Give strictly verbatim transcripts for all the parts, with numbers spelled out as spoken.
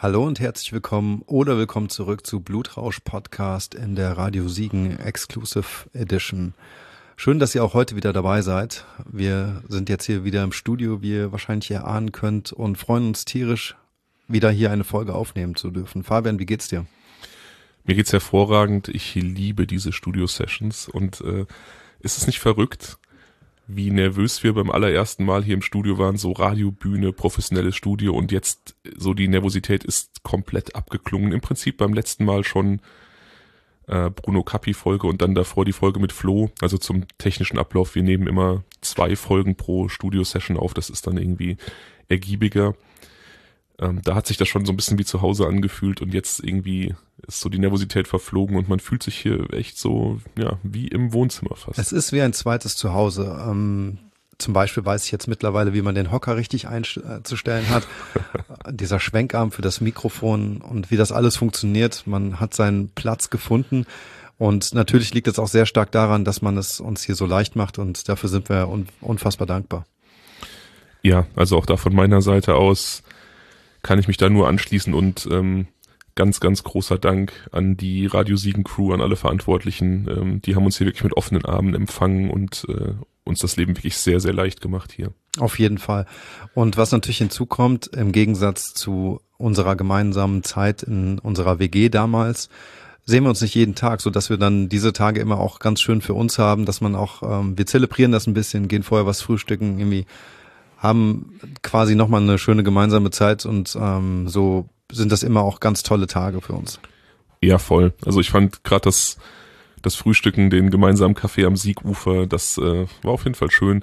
Hallo und herzlich willkommen oder willkommen zurück zu Blutrausch Podcast in der Radio Siegen Exclusive Edition. Schön, dass ihr auch heute wieder dabei seid. Wir sind jetzt hier wieder im Studio, wie ihr wahrscheinlich erahnen könnt, und freuen uns tierisch, wieder hier eine Folge aufnehmen zu dürfen. Fabian, wie geht's dir? Mir geht's hervorragend. Ich liebe diese Studio-Sessions und äh, ist es nicht verrückt, wie nervös wir beim allerersten Mal hier im Studio waren, so Radiobühne, professionelles Studio, und jetzt so die Nervosität ist komplett abgeklungen. Im Prinzip beim letzten Mal schon äh, Bruno Cappi-Folge und dann davor die Folge mit Flo, also zum technischen Ablauf. Wir nehmen immer zwei Folgen pro Studio-Session auf, das ist dann irgendwie ergiebiger. Ähm, da hat sich das schon so ein bisschen wie zu Hause angefühlt und jetzt irgendwie ist so die Nervosität verflogen und man fühlt sich hier echt so, ja, wie im Wohnzimmer fast. Es ist wie ein zweites Zuhause. Ähm, zum Beispiel weiß ich jetzt mittlerweile, wie man den Hocker richtig einzustellen hat. Dieser Schwenkarm für das Mikrofon und wie das alles funktioniert. Man hat seinen Platz gefunden. Und natürlich liegt es auch sehr stark daran, dass man es uns hier so leicht macht, und dafür sind wir un- unfassbar dankbar. Ja, also auch da von meiner Seite aus kann ich mich da nur anschließen und ähm, ganz, ganz großer Dank an die Radio Siegen Crew, an alle Verantwortlichen. Ähm, die haben uns hier wirklich mit offenen Armen empfangen und äh, uns das Leben wirklich sehr, sehr leicht gemacht hier. Auf jeden Fall. Und was natürlich hinzukommt, im Gegensatz zu unserer gemeinsamen Zeit in unserer W G damals, sehen wir uns nicht jeden Tag, so dass wir dann diese Tage immer auch ganz schön für uns haben, dass man auch, ähm, wir zelebrieren das ein bisschen, gehen vorher was frühstücken, irgendwie haben quasi nochmal eine schöne gemeinsame Zeit, und ähm, so sind das immer auch ganz tolle Tage für uns. Ja, voll. Also ich fand gerade das, das Frühstücken, den gemeinsamen Kaffee am Siegufer, das äh, war auf jeden Fall schön.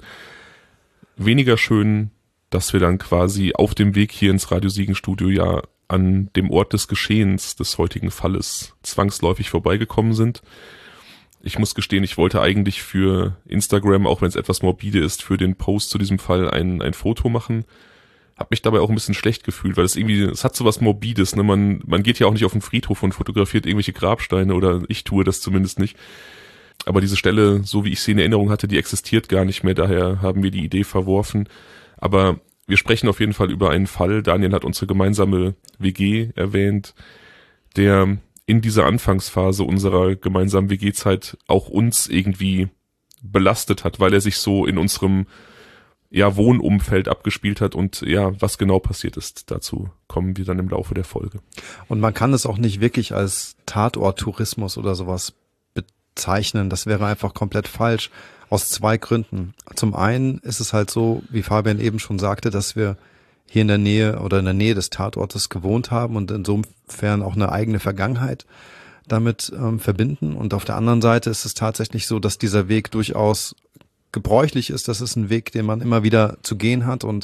Weniger schön, dass wir dann quasi auf dem Weg hier ins Radio Siegen Studio ja an dem Ort des Geschehens des heutigen Falles zwangsläufig vorbeigekommen sind. Ich muss gestehen, ich wollte eigentlich für Instagram, auch wenn es etwas morbide ist, für den Post zu diesem Fall ein, ein Foto machen. Hab mich dabei auch ein bisschen schlecht gefühlt, weil es irgendwie, es hat so was Morbides, ne? Man, man geht ja auch nicht auf den Friedhof und fotografiert irgendwelche Grabsteine, oder ich tue das zumindest nicht. Aber diese Stelle, so wie ich sie in Erinnerung hatte, die existiert gar nicht mehr, daher haben wir die Idee verworfen. Aber wir sprechen auf jeden Fall über einen Fall. Daniel hat unsere gemeinsame W G erwähnt, der in dieser Anfangsphase unserer gemeinsamen W G-Zeit auch uns irgendwie belastet hat, weil er sich so in unserem ja, Wohnumfeld abgespielt hat, und ja, was genau passiert ist, dazu kommen wir dann im Laufe der Folge. Und man kann es auch nicht wirklich als Tatort-Tourismus oder sowas bezeichnen, das wäre einfach komplett falsch, aus zwei Gründen. Zum einen ist es halt so, wie Fabian eben schon sagte, dass wir hier in der Nähe oder in der Nähe des Tatortes gewohnt haben und insofern auch eine eigene Vergangenheit damit ähm, verbinden. Und auf der anderen Seite ist es tatsächlich so, dass dieser Weg durchaus gebräuchlich ist. Das ist ein Weg, den man immer wieder zu gehen hat, und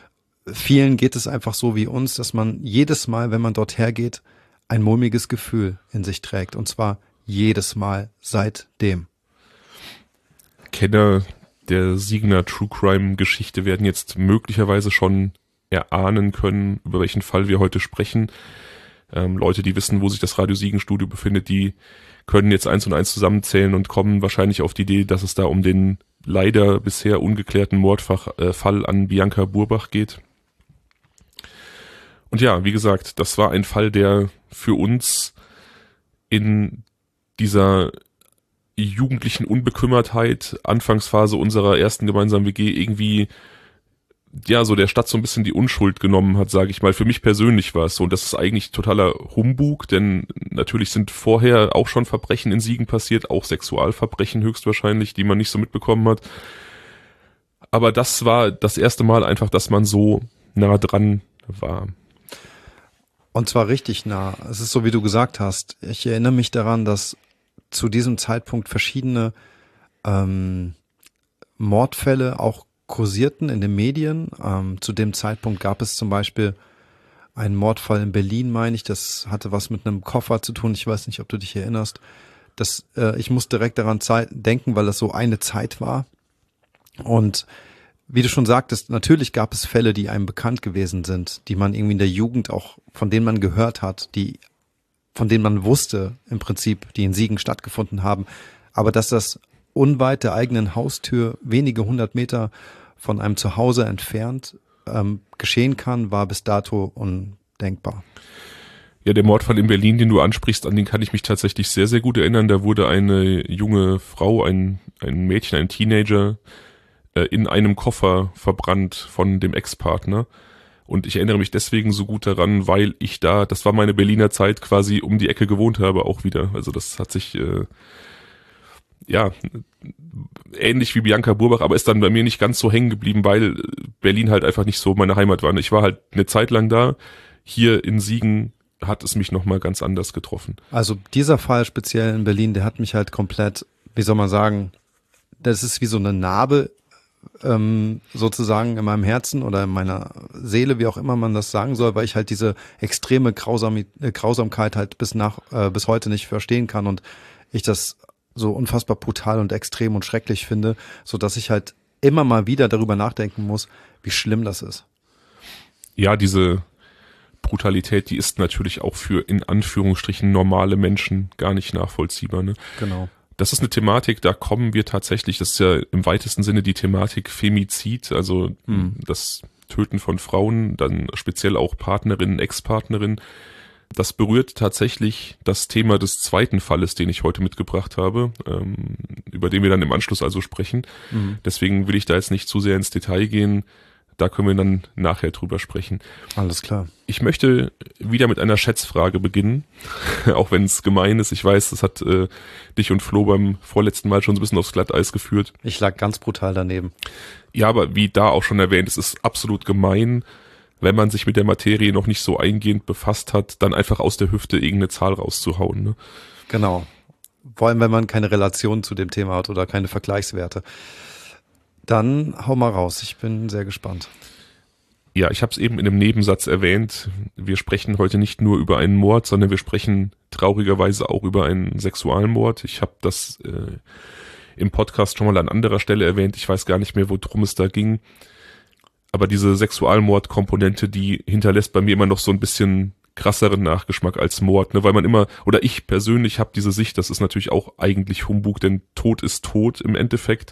vielen geht es einfach so wie uns, dass man jedes Mal, wenn man dort hergeht, ein mulmiges Gefühl in sich trägt, und zwar jedes Mal seitdem. Kenner der Siegener True Crime Geschichte werden jetzt möglicherweise schon erahnen können, über welchen Fall wir heute sprechen. Ähm, Leute, die wissen, wo sich das Radio Siegen Studio befindet, die können jetzt eins und eins zusammenzählen und kommen wahrscheinlich auf die Idee, dass es da um den leider bisher ungeklärten Mordfall an Bianca Burbach geht. Und ja, wie gesagt, das war ein Fall, der für uns in dieser jugendlichen Unbekümmertheit, Anfangsphase unserer ersten gemeinsamen W G, irgendwie ja, so der Stadt so ein bisschen die Unschuld genommen hat, sage ich mal. Für mich persönlich war es so, und das ist eigentlich totaler Humbug, denn natürlich sind vorher auch schon Verbrechen in Siegen passiert, auch Sexualverbrechen höchstwahrscheinlich, die man nicht so mitbekommen hat. Aber das war das erste Mal einfach, dass man so nah dran war. Und zwar richtig nah. Es ist so, wie du gesagt hast. Ich erinnere mich daran, dass zu diesem Zeitpunkt verschiedene ähm, Mordfälle auch kursierten in den Medien. Ähm, zu dem Zeitpunkt gab es zum Beispiel einen Mordfall in Berlin, meine ich. Das hatte was mit einem Koffer zu tun. Ich weiß nicht, ob du dich erinnerst. Das, äh, ich muss direkt daran Zeit denken, weil das so eine Zeit war. Und wie du schon sagtest, natürlich gab es Fälle, die einem bekannt gewesen sind, die man irgendwie in der Jugend auch, von denen man gehört hat, die, von denen man wusste im Prinzip, die in Siegen stattgefunden haben. Aber dass das unweit der eigenen Haustür, wenige hundert Meter von einem Zuhause entfernt, ähm, geschehen kann, war bis dato un, denkbar. Ja, der Mordfall in Berlin, den du ansprichst, an den kann ich mich tatsächlich sehr, sehr gut erinnern. Da wurde eine junge Frau, ein, ein Mädchen, ein Teenager äh, in einem Koffer verbrannt von dem Ex-Partner. Und ich erinnere mich deswegen so gut daran, weil ich da, das war meine Berliner Zeit, quasi um die Ecke gewohnt habe auch wieder. Also das hat sich, äh, ja, ähnlich wie Bianca Burbach, aber ist dann bei mir nicht ganz so hängen geblieben, weil Berlin halt einfach nicht so meine Heimat war. Ich war halt eine Zeit lang da. Hier in Siegen hat es mich nochmal ganz anders getroffen. Also dieser Fall speziell in Berlin, der hat mich halt komplett, wie soll man sagen, das ist wie so eine Narbe ähm, sozusagen in meinem Herzen oder in meiner Seele, wie auch immer man das sagen soll, weil ich halt diese extreme Grausam- äh, Grausamkeit halt bis nach äh, bis heute nicht verstehen kann und ich das so unfassbar brutal und extrem und schrecklich finde, so dass ich halt immer mal wieder darüber nachdenken muss, wie schlimm das ist. Ja, diese Brutalität, die ist natürlich auch für in Anführungsstrichen normale Menschen gar nicht nachvollziehbar. Ne? Genau. Das ist eine Thematik, da kommen wir tatsächlich, das ist ja im weitesten Sinne die Thematik Femizid, also hm. das Töten von Frauen, dann speziell auch Partnerinnen, Ex-Partnerinnen. Das berührt tatsächlich das Thema des zweiten Falles, den ich heute mitgebracht habe, ähm, über den wir dann im Anschluss also sprechen. Hm. Deswegen will ich da jetzt nicht zu sehr ins Detail gehen. Da können wir dann nachher drüber sprechen. Alles klar. Ich möchte wieder mit einer Schätzfrage beginnen, auch wenn es gemein ist. Ich weiß, das hat äh, dich und Flo beim vorletzten Mal schon so ein bisschen aufs Glatteis geführt. Ich lag ganz brutal daneben. Ja, aber wie da auch schon erwähnt, es ist absolut gemein, wenn man sich mit der Materie noch nicht so eingehend befasst hat, dann einfach aus der Hüfte irgendeine Zahl rauszuhauen. Ne? Genau. Vor allem, wenn man keine Relation zu dem Thema hat oder keine Vergleichswerte. Dann hau mal raus, ich bin sehr gespannt. Ja, ich habe es eben in einem Nebensatz erwähnt. Wir sprechen heute nicht nur über einen Mord, sondern wir sprechen traurigerweise auch über einen Sexualmord. Ich habe das äh, im Podcast schon mal an anderer Stelle erwähnt. Ich weiß gar nicht mehr, worum es da ging. Aber diese Sexualmordkomponente, die hinterlässt bei mir immer noch so ein bisschen krasseren Nachgeschmack als Mord, ne? Weil man immer, oder ich persönlich habe diese Sicht, das ist natürlich auch eigentlich Humbug, denn Tod ist Tod im Endeffekt.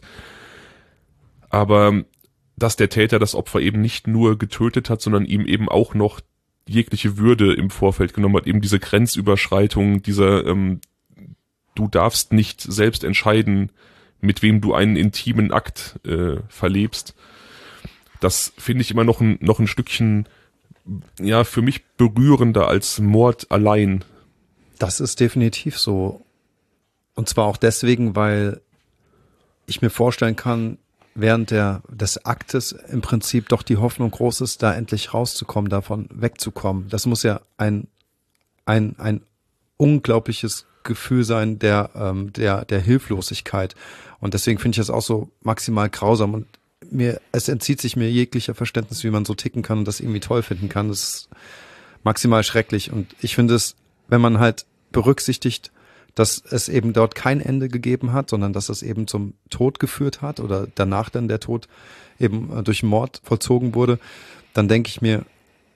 Aber dass der Täter das Opfer eben nicht nur getötet hat, sondern ihm eben auch noch jegliche Würde im Vorfeld genommen hat, eben diese Grenzüberschreitung, dieser ähm, du darfst nicht selbst entscheiden, mit wem du einen intimen Akt äh, verlebst. Das finde ich immer noch ein, noch ein Stückchen, ja, für mich berührender als Mord allein. Das ist definitiv so. Und zwar auch deswegen, weil ich mir vorstellen kann, während der des Aktes im Prinzip doch die Hoffnung groß ist, da endlich rauszukommen, davon wegzukommen. Das muss ja ein ein ein unglaubliches Gefühl sein der ähm, der der Hilflosigkeit. Und deswegen finde ich das auch so maximal grausam und mir es entzieht sich mir jeglicher Verständnis, wie man so ticken kann und das irgendwie toll finden kann. Das ist maximal schrecklich und ich finde es, wenn man halt berücksichtigt, dass es eben dort kein Ende gegeben hat, sondern dass es eben zum Tod geführt hat oder danach dann der Tod eben durch Mord vollzogen wurde, dann denke ich mir,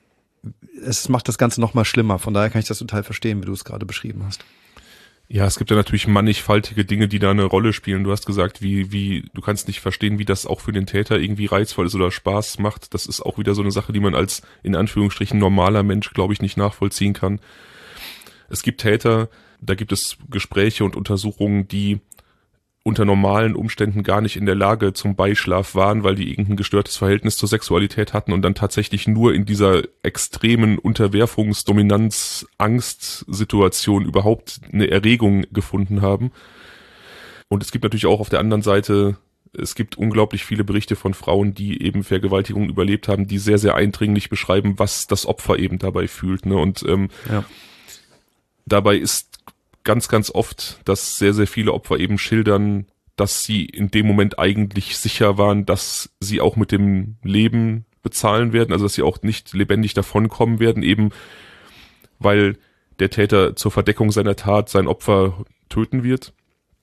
es macht das Ganze noch mal schlimmer. Von daher kann ich das total verstehen, wie du es gerade beschrieben hast. Ja, es gibt ja natürlich mannigfaltige Dinge, die da eine Rolle spielen. Du hast gesagt, wie, wie, du kannst nicht verstehen, wie das auch für den Täter irgendwie reizvoll ist oder Spaß macht. Das ist auch wieder so eine Sache, die man als, in Anführungsstrichen, normaler Mensch, glaube ich, nicht nachvollziehen kann. Es gibt Täter, da gibt es Gespräche und Untersuchungen, die unter normalen Umständen gar nicht in der Lage zum Beischlaf waren, weil die irgendein gestörtes Verhältnis zur Sexualität hatten und dann tatsächlich nur in dieser extremen Unterwerfungs-, Dominanz-, Angst-Situation überhaupt eine Erregung gefunden haben. Und es gibt natürlich auch auf der anderen Seite, es gibt unglaublich viele Berichte von Frauen, die eben Vergewaltigungen überlebt haben, die sehr, sehr eindringlich beschreiben, was das Opfer eben dabei fühlt. Ne? Und ähm, ja. dabei ist ganz, ganz oft, dass sehr, sehr viele Opfer eben schildern, dass sie in dem Moment eigentlich sicher waren, dass sie auch mit dem Leben bezahlen werden, also dass sie auch nicht lebendig davonkommen werden, eben weil der Täter zur Verdeckung seiner Tat sein Opfer töten wird.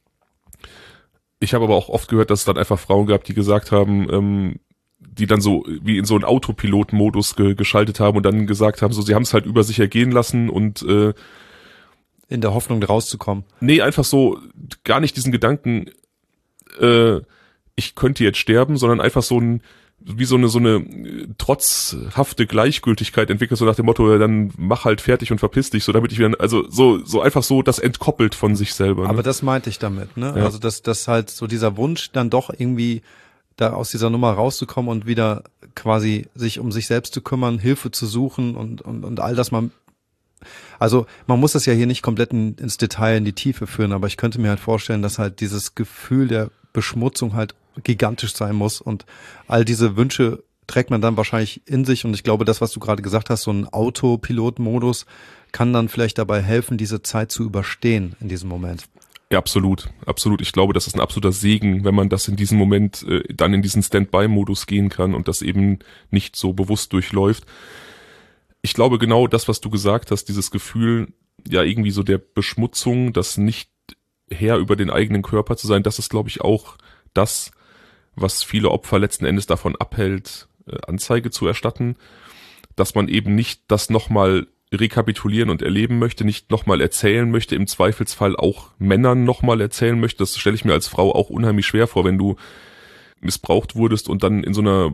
Ich habe aber auch oft gehört, dass es dann einfach Frauen gab, die gesagt haben, ähm, die dann so wie in so einen Autopilot-Modus ge- geschaltet haben und dann gesagt haben, so sie haben es halt über sich ergehen lassen und äh, in der Hoffnung, rauszukommen. Nee, einfach so, gar nicht diesen Gedanken, äh, ich könnte jetzt sterben, sondern einfach so ein, wie so eine so eine trotzhafte Gleichgültigkeit entwickelt, so nach dem Motto, ja, dann mach halt fertig und verpiss dich, so damit ich wieder, also so so einfach so das entkoppelt von sich selber. Ne? Aber das meinte ich damit, ne? Ja. Also dass das halt so dieser Wunsch dann doch irgendwie da aus dieser Nummer rauszukommen und wieder quasi sich um sich selbst zu kümmern, Hilfe zu suchen und und und all das man. Also man muss das ja hier nicht komplett in, ins Detail, in die Tiefe führen, aber ich könnte mir halt vorstellen, dass halt dieses Gefühl der Beschmutzung halt gigantisch sein muss und all diese Wünsche trägt man dann wahrscheinlich in sich und ich glaube, das, was du gerade gesagt hast, so ein Autopilot-Modus kann dann vielleicht dabei helfen, diese Zeit zu überstehen in diesem Moment. Ja, absolut, absolut. Ich glaube, das ist ein absoluter Segen, wenn man das in diesem Moment äh, dann in diesen Standby-Modus gehen kann und das eben nicht so bewusst durchläuft. Ich glaube genau das, was du gesagt hast, dieses Gefühl, ja irgendwie so der Beschmutzung, das nicht Herr über den eigenen Körper zu sein, das ist, glaube ich, auch das, was viele Opfer letzten Endes davon abhält, Anzeige zu erstatten, dass man eben nicht das nochmal rekapitulieren und erleben möchte, nicht nochmal erzählen möchte, im Zweifelsfall auch Männern nochmal erzählen möchte. Das stelle ich mir als Frau auch unheimlich schwer vor, wenn du missbraucht wurdest und dann in so einer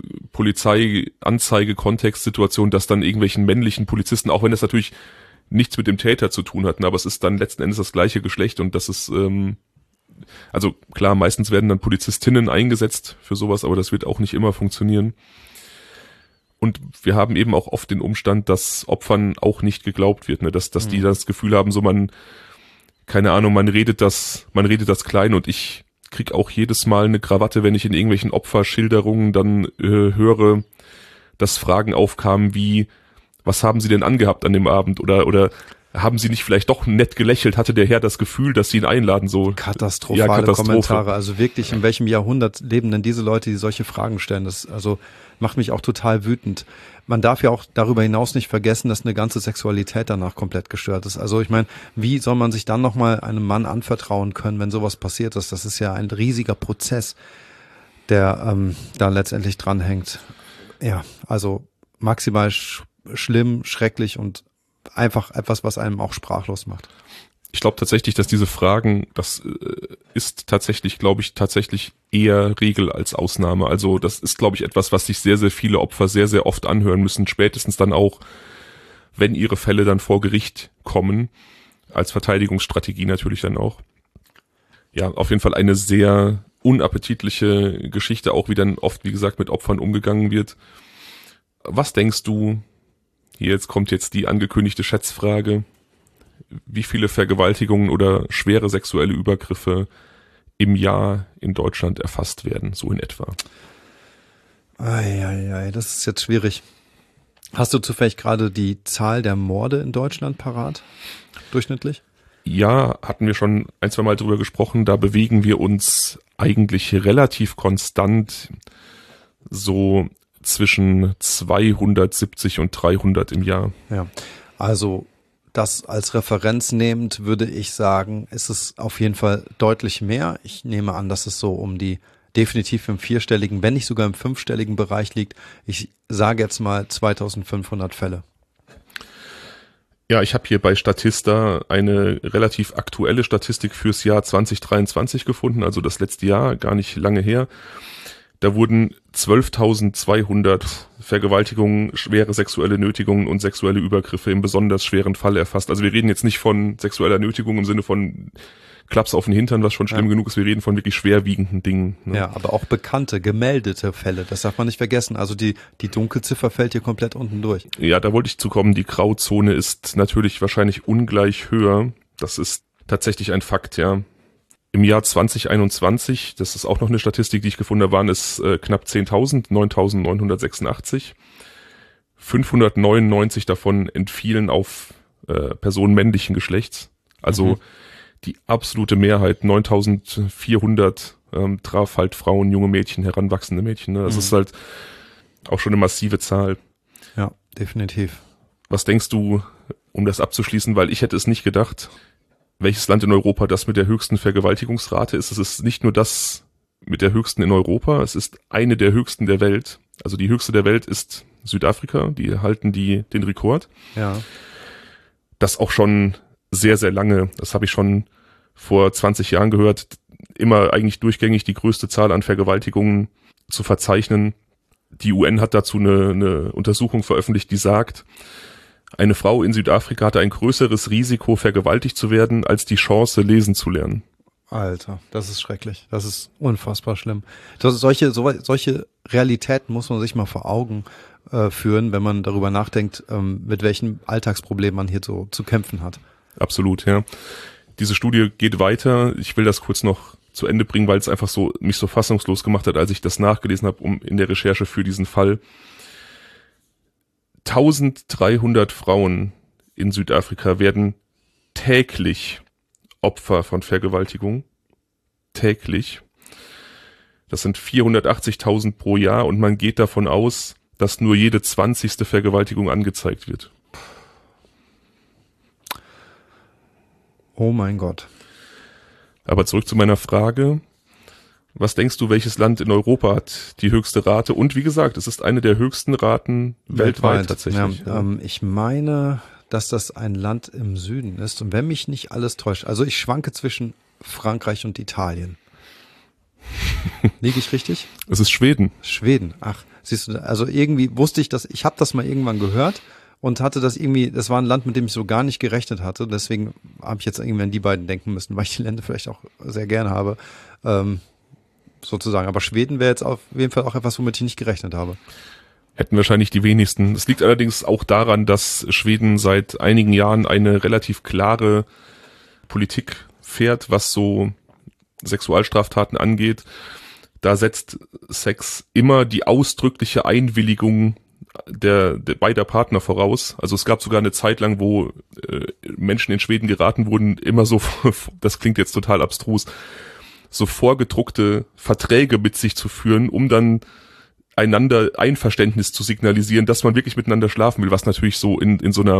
Polizei-Anzeige-Kontextsituation, dass dann irgendwelchen männlichen Polizisten, auch wenn das natürlich nichts mit dem Täter zu tun hat, ne, aber es ist dann letzten Endes das gleiche Geschlecht und das ist, ähm, also klar, meistens werden dann Polizistinnen eingesetzt für sowas, aber das wird auch nicht immer funktionieren. Und wir haben eben auch oft den Umstand, dass Opfern auch nicht geglaubt wird, ne, dass, dass mhm. die das Gefühl haben, so man, keine Ahnung, man redet das, man redet das klein und ich krieg auch jedes Mal eine Krawatte, wenn ich in irgendwelchen Opferschilderungen dann äh, höre, dass Fragen aufkamen wie, was haben Sie denn angehabt an dem Abend oder oder haben Sie nicht vielleicht doch nett gelächelt? Hatte der Herr das Gefühl, dass Sie ihn einladen? So katastrophale ja, Katastrophe. Kommentare. Also wirklich, in welchem Jahrhundert leben denn diese Leute, die solche Fragen stellen? Das also macht mich auch total wütend. Man darf ja auch darüber hinaus nicht vergessen, dass eine ganze Sexualität danach komplett gestört ist. Also ich meine, wie soll man sich dann nochmal einem Mann anvertrauen können, wenn sowas passiert ist? Das ist ja ein riesiger Prozess, der ähm, da letztendlich dranhängt. Ja, also maximal sch- schlimm, schrecklich und einfach etwas, was einem auch sprachlos macht. Ich glaube tatsächlich, dass diese Fragen, das äh, ist tatsächlich, glaube ich, tatsächlich eher Regel als Ausnahme. Also das ist, glaube ich, etwas, was sich sehr, sehr viele Opfer sehr, sehr oft anhören müssen. Spätestens dann auch, wenn ihre Fälle dann vor Gericht kommen, als Verteidigungsstrategie natürlich dann auch. Ja, auf jeden Fall eine sehr unappetitliche Geschichte, auch wie dann oft, wie gesagt, mit Opfern umgegangen wird. Was denkst du, hier jetzt kommt jetzt die angekündigte Schätzfrage, wie viele Vergewaltigungen oder schwere sexuelle Übergriffe im Jahr in Deutschland erfasst werden, so in etwa? Eieiei, das ist jetzt schwierig. Hast du zufällig gerade die Zahl der Morde in Deutschland parat, durchschnittlich? Ja, hatten wir schon ein, zwei Mal drüber gesprochen, da bewegen wir uns eigentlich relativ konstant so zwischen zweihundertsiebzig und dreihundert im Jahr. Ja, also das als Referenz nehmend würde ich sagen, ist es auf jeden Fall deutlich mehr. Ich nehme an, dass es so um die definitiv im vierstelligen, wenn nicht sogar im fünfstelligen Bereich liegt. Ich sage jetzt mal zweitausendfünfhundert Fälle. Ja, ich habe hier bei Statista eine relativ aktuelle Statistik fürs Jahr zwanzig dreiundzwanzig gefunden, also das letzte Jahr, gar nicht lange her. Da wurden zwölftausendzweihundert Vergewaltigungen, schwere sexuelle Nötigungen und sexuelle Übergriffe im besonders schweren Fall erfasst. Also wir reden jetzt nicht von sexueller Nötigung im Sinne von Klaps auf den Hintern, was schon schlimm ja. genug ist. Wir reden von wirklich schwerwiegenden Dingen. Ne? Ja, aber auch bekannte, gemeldete Fälle, das darf man nicht vergessen. Also die, die Dunkelziffer fällt hier komplett unten durch. Ja, da wollte ich zukommen. Die Grauzone ist natürlich wahrscheinlich ungleich höher. Das ist tatsächlich ein Fakt, ja. Im Jahr zwanzig einundzwanzig, das ist auch noch eine Statistik, die ich gefunden habe, waren es äh, knapp zehntausend, neuntausendneunhundertsechsundachtzig. fünfhundertneunundneunzig davon entfielen auf äh, Personen männlichen Geschlechts. Also mhm. die absolute Mehrheit, neuntausendvierhundert, ähm, traf halt Frauen, junge Mädchen, heranwachsende Mädchen. Ne? Das mhm. ist halt auch schon eine massive Zahl. Ja, definitiv. Was denkst du, um das abzuschließen, weil ich hätte es nicht gedacht, welches Land in Europa das mit der höchsten Vergewaltigungsrate ist? Es ist nicht nur das mit der höchsten in Europa, es ist eine der höchsten der Welt. Also die höchste der Welt ist Südafrika, die halten die den Rekord. Ja. Das auch schon sehr, sehr lange, das habe ich schon vor zwanzig Jahren gehört, immer eigentlich durchgängig die größte Zahl an Vergewaltigungen zu verzeichnen. die U N hat dazu eine, eine Untersuchung veröffentlicht, die sagt, eine Frau in Südafrika hatte ein größeres Risiko, vergewaltigt zu werden, als die Chance, lesen zu lernen. Alter, das ist schrecklich. Das ist unfassbar schlimm. Das, solche, so, solche Realitäten muss man sich mal vor Augen äh, führen, wenn man darüber nachdenkt, ähm, mit welchen Alltagsproblemen man hier so zu kämpfen hat. Absolut, ja. Diese Studie geht weiter. Ich will das kurz noch zu Ende bringen, weil es einfach so mich so fassungslos gemacht hat, als ich das nachgelesen habe, um in der Recherche für diesen Fall. dreizehnhundert Frauen in Südafrika werden täglich Opfer von Vergewaltigung. Täglich. Das sind vierhundertachtzigtausend pro Jahr und man geht davon aus, dass nur jede zwanzigste Vergewaltigung angezeigt wird. Oh mein Gott. Aber zurück zu meiner Frage. Was denkst du, welches Land in Europa hat die höchste Rate? Und wie gesagt, es ist eine der höchsten Raten weltweit, weltweit tatsächlich. Ja, ähm, ich meine, dass das ein Land im Süden ist. Und wenn mich nicht alles täuscht, also ich schwanke zwischen Frankreich und Italien. Liege ich richtig? Es ist Schweden. Schweden, ach, siehst du, also irgendwie wusste ich das, ich habe das mal irgendwann gehört und hatte das irgendwie, das war ein Land, mit dem ich so gar nicht gerechnet hatte. Deswegen habe ich jetzt irgendwie an die beiden denken müssen, weil ich die Länder vielleicht auch sehr gerne habe. Ähm, sozusagen. Aber Schweden wäre jetzt auf jeden Fall auch etwas, womit ich nicht gerechnet habe. Hätten wahrscheinlich die wenigsten. Es liegt allerdings auch daran, dass Schweden seit einigen Jahren eine relativ klare Politik fährt, was so Sexualstraftaten angeht. Da setzt Sex immer die ausdrückliche Einwilligung der, der beider Partner voraus. Also es gab sogar eine Zeit lang, wo äh, Menschen in Schweden geraten wurden, immer so, das klingt jetzt total abstrus, so vorgedruckte Verträge mit sich zu führen, um dann einander Einverständnis zu signalisieren, dass man wirklich miteinander schlafen will, was natürlich so in, in so einer,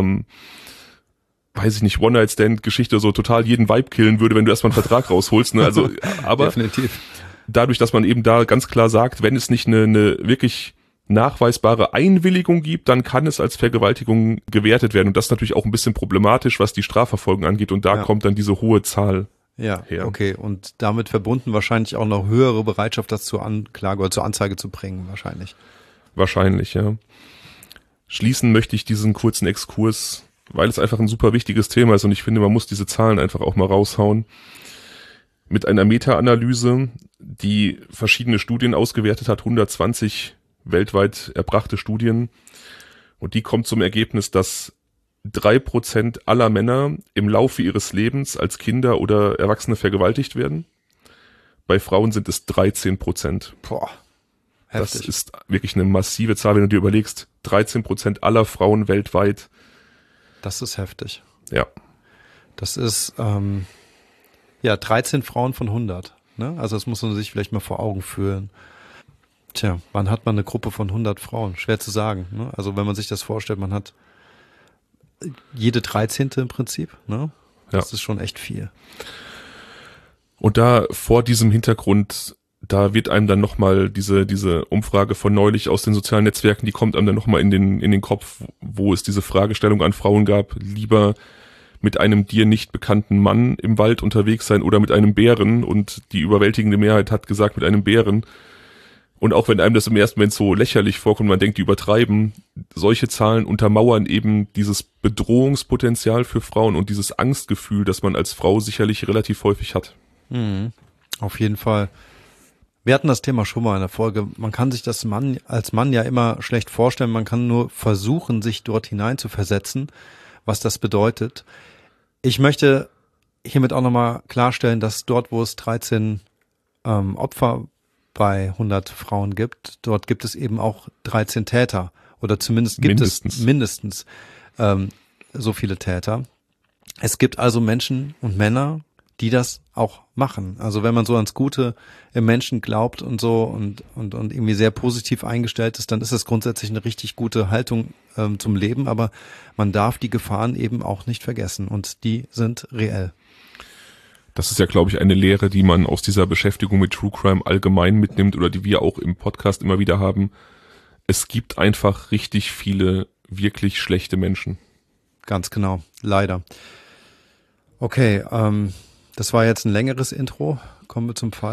weiß ich nicht, One-Night-Stand-Geschichte so total jeden Vibe killen würde, wenn du erstmal einen Vertrag rausholst. Ne? Also, aber definitiv. Dadurch, dass man eben da ganz klar sagt, wenn es nicht eine, eine wirklich nachweisbare Einwilligung gibt, dann kann es als Vergewaltigung gewertet werden. Und das ist natürlich auch ein bisschen problematisch, was die Strafverfolgung angeht. Und da ja. kommt dann diese hohe Zahl Ja, her. Okay. Und damit verbunden wahrscheinlich auch noch höhere Bereitschaft, das zur Anklage oder zur Anzeige zu bringen, wahrscheinlich. Wahrscheinlich, ja. Schließen möchte ich diesen kurzen Exkurs, weil es einfach ein super wichtiges Thema ist und ich finde, man muss diese Zahlen einfach auch mal raushauen. Mit einer Meta-Analyse, die verschiedene Studien ausgewertet hat, hundertzwanzig weltweit erbrachte Studien. Und die kommt zum Ergebnis, dass drei Prozent aller Männer im Laufe ihres Lebens als Kinder oder Erwachsene vergewaltigt werden. Bei Frauen sind es dreizehn Prozent. Boah, heftig. Das ist wirklich eine massive Zahl, wenn du dir überlegst, dreizehn Prozent aller Frauen weltweit. Das ist heftig. Ja. Das ist, ähm, ja, dreizehn Frauen von hundert. Ne? Also das muss man sich vielleicht mal vor Augen führen. Tja, wann hat man eine Gruppe von hundert Frauen? Schwer zu sagen. Ne? Also wenn man sich das vorstellt, man hat jede dreizehnte im Prinzip. Ne? Das ja. ist schon echt viel. Und da vor diesem Hintergrund, da wird einem dann nochmal diese diese Umfrage von neulich aus den sozialen Netzwerken, die kommt einem dann nochmal in den in den Kopf, wo es diese Fragestellung an Frauen gab, lieber mit einem dir nicht bekannten Mann im Wald unterwegs sein oder mit einem Bären, und die überwältigende Mehrheit hat gesagt mit einem Bären. Und auch wenn einem das im ersten Moment so lächerlich vorkommt, man denkt, die übertreiben, solche Zahlen untermauern eben dieses Bedrohungspotenzial für Frauen und dieses Angstgefühl, das man als Frau sicherlich relativ häufig hat. Mhm. Auf jeden Fall. Wir hatten das Thema schon mal in der Folge. Man kann sich das Mann als Mann ja immer schlecht vorstellen. Man kann nur versuchen, sich dort hinein zu versetzen, was das bedeutet. Ich möchte hiermit auch nochmal klarstellen, dass dort, wo es dreizehn ähm, Opfer bei hundert Frauen gibt, dort gibt es eben auch dreizehn Täter. Oder zumindest gibt mindestens. es mindestens ähm, so viele Täter. Es gibt also Menschen und Männer, die das auch machen. Also wenn man so ans Gute im Menschen glaubt und so und und und irgendwie sehr positiv eingestellt ist, dann ist das grundsätzlich eine richtig gute Haltung ähm, zum Leben. Aber man darf die Gefahren eben auch nicht vergessen und die sind reell. Das ist ja, glaube ich, eine Lehre, die man aus dieser Beschäftigung mit True Crime allgemein mitnimmt oder die wir auch im Podcast immer wieder haben. Es gibt einfach richtig viele wirklich schlechte Menschen. Ganz genau, leider. Okay, ähm, das war jetzt ein längeres Intro. Kommen wir zum Fall.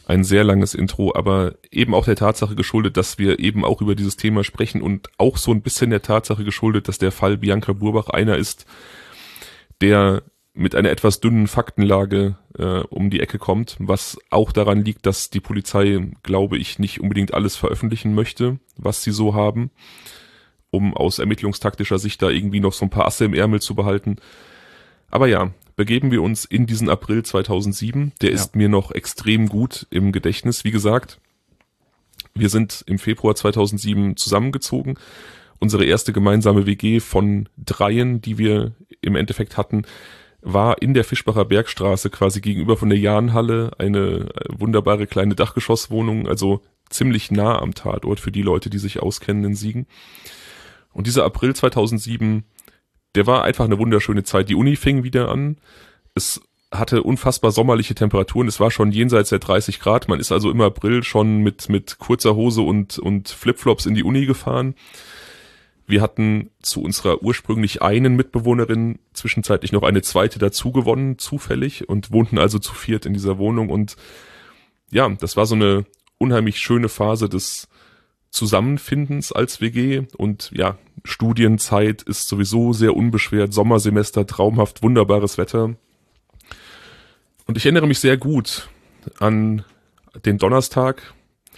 ein sehr langes Intro, aber eben auch der Tatsache geschuldet, dass wir eben auch über dieses Thema sprechen und auch so ein bisschen der Tatsache geschuldet, dass der Fall Bianca Burbach einer ist, der mit einer etwas dünnen Faktenlage äh, um die Ecke kommt, was auch daran liegt, dass die Polizei, glaube ich, nicht unbedingt alles veröffentlichen möchte, was sie so haben, um aus ermittlungstaktischer Sicht da irgendwie noch so ein paar Asse im Ärmel zu behalten. Aber ja, begeben wir uns in diesen April zweitausendsieben. Der ist ja. mir noch extrem gut im Gedächtnis. Wie gesagt, wir sind im Februar zweitausendsieben zusammengezogen. Unsere erste gemeinsame W G von dreien, die wir im Endeffekt hatten, war in der Fischbacher Bergstraße quasi gegenüber von der Jahnhalle, eine wunderbare kleine Dachgeschosswohnung, also ziemlich nah am Tatort für die Leute, die sich auskennen in Siegen. Und dieser April zweitausendsieben, der war einfach eine wunderschöne Zeit. Die Uni fing wieder an. Es hatte unfassbar sommerliche Temperaturen. Es war schon jenseits der dreißig Grad. Man ist also im April schon mit mit kurzer Hose und und Flipflops in die Uni gefahren. Wir hatten zu unserer ursprünglich einen Mitbewohnerin zwischenzeitlich noch eine zweite dazu gewonnen, zufällig, und wohnten also zu viert in dieser Wohnung. Und ja, das war so eine unheimlich schöne Phase des Zusammenfindens als W G. Und ja, Studienzeit ist sowieso sehr unbeschwert, Sommersemester, traumhaft, wunderbares Wetter. Und ich erinnere mich sehr gut an den Donnerstag,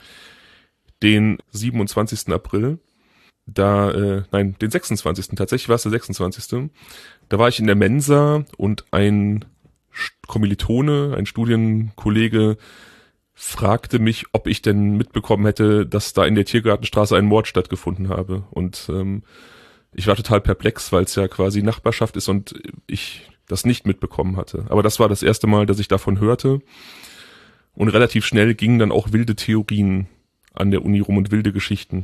den siebenundzwanzigsten April. Da, äh, nein, den sechsundzwanzigsten Tatsächlich war es der sechsundzwanzigste Da war ich in der Mensa und ein Kommilitone, ein Studienkollege, fragte mich, ob ich denn mitbekommen hätte, dass da in der Tiergartenstraße ein Mord stattgefunden habe. Und ähm, ich war total perplex, weil es ja quasi Nachbarschaft ist und ich das nicht mitbekommen hatte. Aber das war das erste Mal, dass ich davon hörte. Und relativ schnell gingen dann auch wilde Theorien an der Uni rum und wilde Geschichten.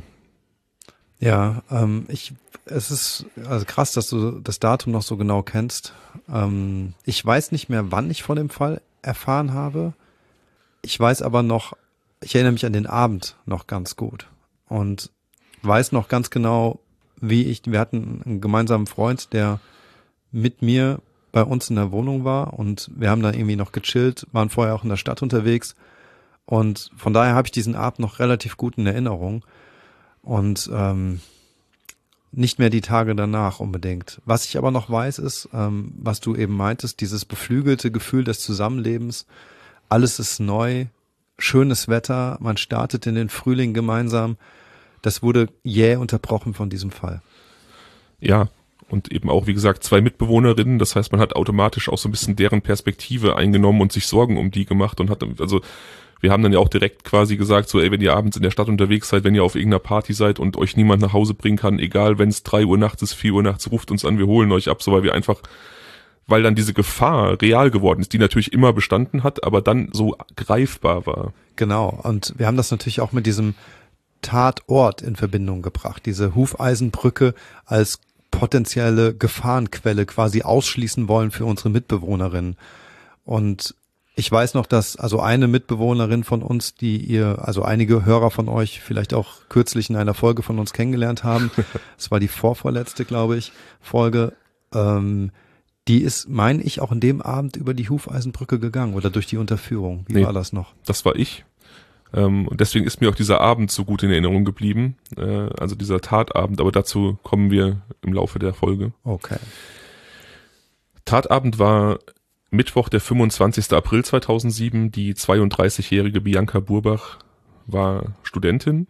Ja, ähm, ich, es ist also krass, dass du das Datum noch so genau kennst. Ähm, ich weiß nicht mehr, wann ich von dem Fall erfahren habe. Ich weiß aber noch, ich erinnere mich an den Abend noch ganz gut und weiß noch ganz genau, wie ich, wir hatten einen gemeinsamen Freund, der mit mir bei uns in der Wohnung war und wir haben da irgendwie noch gechillt, waren vorher auch in der Stadt unterwegs und von daher habe ich diesen Abend noch relativ gut in Erinnerung. Und ähm, nicht mehr die Tage danach unbedingt. Was ich aber noch weiß ist, ähm, was du eben meintest, dieses beflügelte Gefühl des Zusammenlebens. Alles ist neu, schönes Wetter, man startet in den Frühling gemeinsam. Das wurde jäh unterbrochen von diesem Fall. Ja, und eben auch, wie gesagt, zwei Mitbewohnerinnen. Das heißt, man hat automatisch auch so ein bisschen deren Perspektive eingenommen und sich Sorgen um die gemacht und hat, also wir haben dann ja auch direkt quasi gesagt, so ey, wenn ihr abends in der Stadt unterwegs seid, wenn ihr auf irgendeiner Party seid und euch niemand nach Hause bringen kann, egal wenn es drei Uhr nachts ist, vier Uhr nachts, ruft uns an, wir holen euch ab, so weil wir einfach, weil dann diese Gefahr real geworden ist, die natürlich immer bestanden hat, aber dann so greifbar war. Genau, und wir haben das natürlich auch mit diesem Tatort in Verbindung gebracht, diese Hufeisenbrücke als potenzielle Gefahrenquelle quasi ausschließen wollen für unsere Mitbewohnerinnen. Und ich weiß noch, dass also eine Mitbewohnerin von uns, die ihr, also einige Hörer von euch vielleicht auch kürzlich in einer Folge von uns kennengelernt haben, das war die vorvorletzte, glaube ich, Folge, ähm, die ist, meine ich, auch in dem Abend über die Hufeisenbrücke gegangen oder durch die Unterführung. Wie nee, war das noch? Das war ich. Ähm, und deswegen ist mir auch dieser Abend so gut in Erinnerung geblieben, äh, also dieser Tatabend, aber dazu kommen wir im Laufe der Folge. Okay. Tatabend war Mittwoch, der fünfundzwanzigsten April zweitausendsieben. Die zweiunddreißigjährige Bianca Burbach war Studentin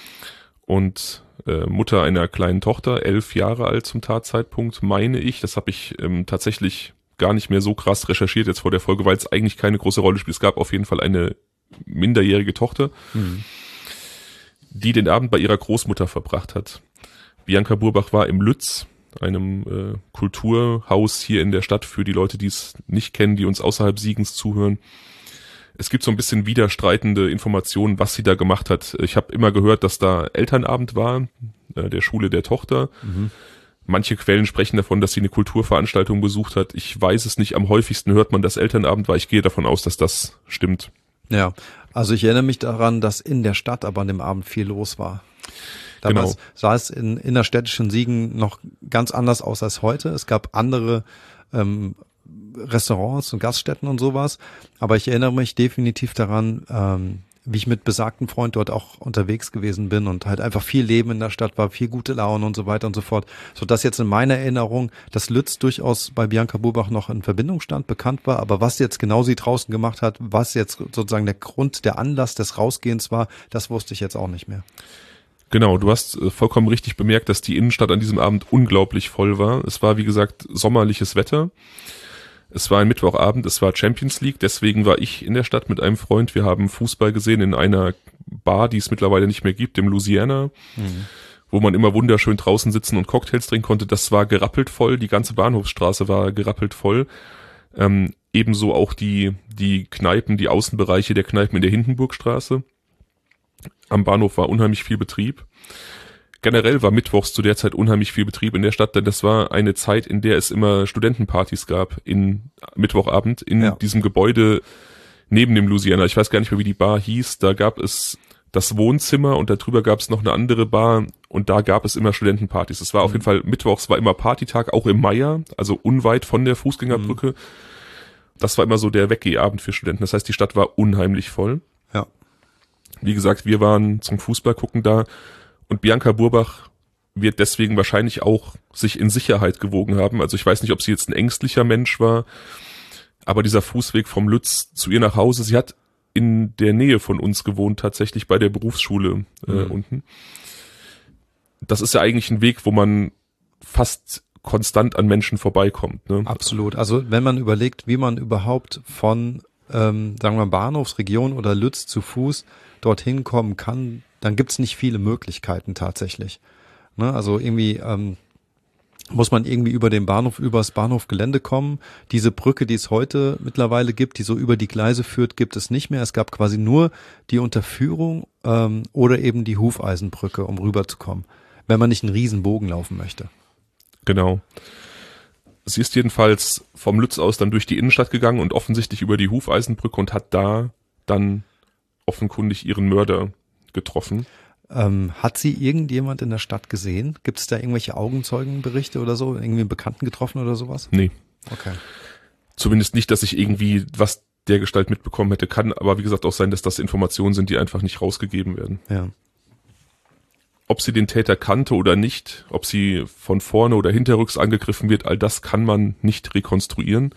und äh, Mutter einer kleinen Tochter, elf Jahre alt zum Tatzeitpunkt, meine ich. Das habe ich ähm, tatsächlich gar nicht mehr so krass recherchiert jetzt vor der Folge, weil es eigentlich keine große Rolle spielt. Es gab auf jeden Fall eine minderjährige Tochter, mhm. die den Abend bei ihrer Großmutter verbracht hat. Bianca Burbach war im Lütz, einem äh, Kulturhaus hier in der Stadt, für die Leute, die es nicht kennen, die uns außerhalb Siegens zuhören. Es gibt so ein bisschen widerstreitende Informationen, was sie da gemacht hat. Ich habe immer gehört, dass da Elternabend war, äh, der Schule der Tochter. Mhm. Manche Quellen sprechen davon, dass sie eine Kulturveranstaltung besucht hat. Ich weiß es nicht, am häufigsten hört man, dass Elternabend war. Ich gehe davon aus, dass das stimmt. Ja, also ich erinnere mich daran, dass in der Stadt aber an dem Abend viel los war. Damals genau. sah es in innerstädtischen Siegen noch ganz anders aus als heute. Es gab andere ähm, Restaurants und Gaststätten und sowas. Aber ich erinnere mich definitiv daran, ähm, wie ich mit besagtem Freund dort auch unterwegs gewesen bin und halt einfach viel Leben in der Stadt war, viel gute Laune und so weiter und so fort. Sodass jetzt in meiner Erinnerung, dass Lütz durchaus bei Bianca Burbach noch in Verbindung stand, bekannt war. Aber was jetzt genau sie draußen gemacht hat, was jetzt sozusagen der Grund, der Anlass des Rausgehens war, das wusste ich jetzt auch nicht mehr. Genau, du hast äh, vollkommen richtig bemerkt, dass die Innenstadt an diesem Abend unglaublich voll war. Es war, wie gesagt, sommerliches Wetter. Es war ein Mittwochabend, es war Champions League, deswegen war ich in der Stadt mit einem Freund. Wir haben Fußball gesehen in einer Bar, die es mittlerweile nicht mehr gibt, im Louisiana, mhm. wo man immer wunderschön draußen sitzen und Cocktails trinken konnte. Das war gerappelt voll, die ganze Bahnhofsstraße war gerappelt voll. Ähm, ebenso auch die, die Kneipen, die Außenbereiche der Kneipen in der Hindenburgstraße. Am Bahnhof war unheimlich viel Betrieb. Generell war mittwochs zu der Zeit unheimlich viel Betrieb in der Stadt, denn das war eine Zeit, in der es immer Studentenpartys gab, in Mittwochabend, in ja. diesem Gebäude neben dem Louisiana. Ich weiß gar nicht mehr, wie die Bar hieß. Da gab es das Wohnzimmer und darüber gab es noch eine andere Bar und da gab es immer Studentenpartys. Es war mhm. auf jeden Fall, mittwochs war immer Partytag, auch im Meier, also unweit von der Fußgängerbrücke. Mhm. Das war immer so der Weggehabend für Studenten. Das heißt, die Stadt war unheimlich voll. Ja. Wie gesagt, wir waren zum Fußball gucken da. Und Bianca Burbach wird deswegen wahrscheinlich auch sich in Sicherheit gewogen haben. Also ich weiß nicht, ob sie jetzt ein ängstlicher Mensch war, aber dieser Fußweg vom Lütz zu ihr nach Hause, sie hat in der Nähe von uns gewohnt, tatsächlich bei der Berufsschule äh, mhm. unten. Das ist ja eigentlich ein Weg, wo man fast konstant an Menschen vorbeikommt. Ne? Absolut. Also wenn man überlegt, wie man überhaupt von, ähm, sagen wir mal, Bahnhofsregion oder Lütz zu Fuß dorthin kommen kann, dann gibt's nicht viele Möglichkeiten tatsächlich. Ne? Also irgendwie ähm, muss man irgendwie über den Bahnhof, übers Bahnhofgelände kommen. Diese Brücke, die es heute mittlerweile gibt, die so über die Gleise führt, gibt es nicht mehr. Es gab quasi nur die Unterführung ähm, oder eben die Hufeisenbrücke, um rüberzukommen, wenn man nicht einen riesen Bogen laufen möchte. Genau. Sie ist jedenfalls vom Lütz aus dann durch die Innenstadt gegangen und offensichtlich über die Hufeisenbrücke und hat da dann offenkundig ihren Mörder getroffen. Ähm, hat sie irgendjemand in der Stadt gesehen? Gibt es da irgendwelche Augenzeugenberichte oder so? Irgendwie einen Bekannten getroffen oder sowas? Nee. Okay. Zumindest nicht, dass ich irgendwie was der Gestalt mitbekommen hätte. Kann aber wie gesagt auch sein, dass das Informationen sind, die einfach nicht rausgegeben werden. Ja. Ob sie den Täter kannte oder nicht, ob sie von vorne oder hinterrücks angegriffen wird, all das kann man nicht rekonstruieren.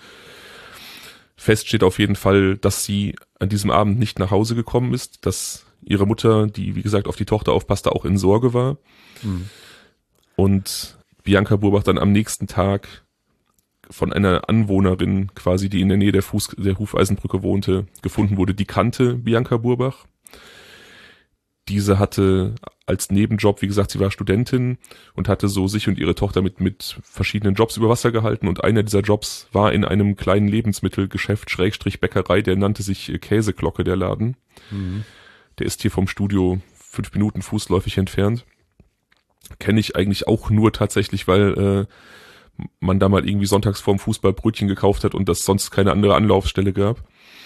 Fest steht auf jeden Fall, dass sie an diesem Abend nicht nach Hause gekommen ist, dass ihre Mutter, die wie gesagt auf die Tochter aufpasste, auch in Sorge war. Mhm. Und Bianca Burbach dann am nächsten Tag von einer Anwohnerin quasi, die in der Nähe der, Fuß, der Hufeisenbrücke wohnte, gefunden wurde. Die kannte Bianca Burbach. Diese hatte als Nebenjob, wie gesagt, sie war Studentin und hatte so sich und ihre Tochter mit, mit verschiedenen Jobs über Wasser gehalten und einer dieser Jobs war in einem kleinen Lebensmittelgeschäft, Schrägstrich Bäckerei, der nannte sich Käseglocke, der Laden. Mhm. Der ist hier vom Studio fünf Minuten fußläufig entfernt. Kenne ich eigentlich auch nur tatsächlich, weil äh, man da mal irgendwie sonntags vorm Fußball Brötchen gekauft hat und das sonst keine andere Anlaufstelle gab.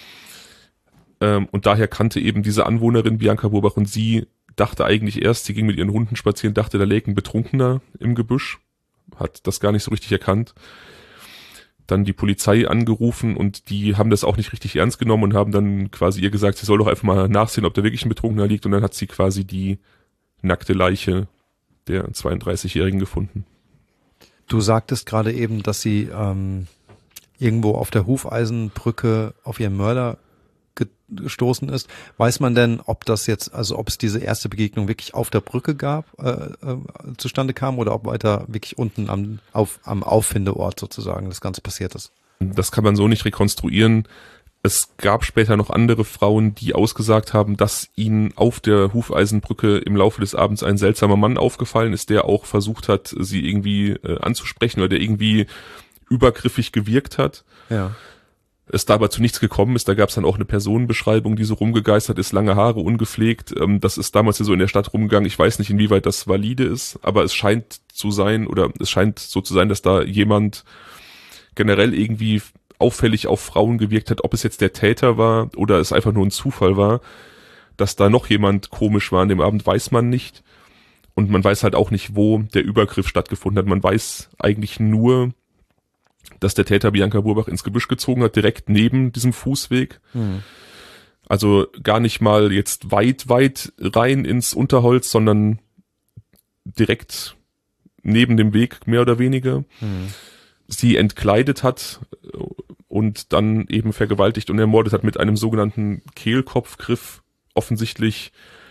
Ähm, und daher kannte eben diese Anwohnerin Bianca Burbach und sie dachte eigentlich erst, sie ging mit ihren Hunden spazieren, dachte, da läge ein Betrunkener im Gebüsch, hat das gar nicht so richtig erkannt. Dann die Polizei angerufen und die haben das auch nicht richtig ernst genommen und haben dann quasi ihr gesagt, sie soll doch einfach mal nachsehen, ob da wirklich ein Betrunkener liegt und dann hat sie quasi die nackte Leiche der zweiunddreißigjährigen gefunden. Du sagtest gerade eben, dass sie ähm, irgendwo auf der Hufeisenbrücke auf ihren Mörder gestoßen ist. Weiß man denn, ob das jetzt, also ob es diese erste Begegnung wirklich auf der Brücke gab, äh, äh, zustande kam oder ob weiter wirklich unten am, auf, am Auffindeort sozusagen das Ganze passiert ist? Das kann man so nicht rekonstruieren. Es gab später noch andere Frauen, die ausgesagt haben, dass ihnen auf der Hufeisenbrücke im Laufe des Abends ein seltsamer Mann aufgefallen ist, der auch versucht hat, sie irgendwie äh, anzusprechen oder der irgendwie übergriffig gewirkt hat. Ja. Es da aber zu nichts gekommen ist, da gab es dann auch eine Personenbeschreibung, die so rumgegeistert ist, lange Haare, ungepflegt. Ähm, das ist damals hier so in der Stadt rumgegangen. Ich weiß nicht, inwieweit das valide ist, aber es scheint zu sein oder es scheint so zu sein, dass da jemand generell irgendwie auffällig auf Frauen gewirkt hat, ob es jetzt der Täter war oder es einfach nur ein Zufall war, dass da noch jemand komisch war an dem Abend, weiß man nicht. Und man weiß halt auch nicht, wo der Übergriff stattgefunden hat. Man weiß eigentlich nur, dass der Täter Bianca Burbach ins Gebüsch gezogen hat, direkt neben diesem Fußweg. Mhm. Also gar nicht mal jetzt weit, weit rein ins Unterholz, sondern direkt neben dem Weg, mehr oder weniger. Mhm. Sie entkleidet hat und dann eben vergewaltigt und ermordet hat mit einem sogenannten Kehlkopfgriff, offensichtlich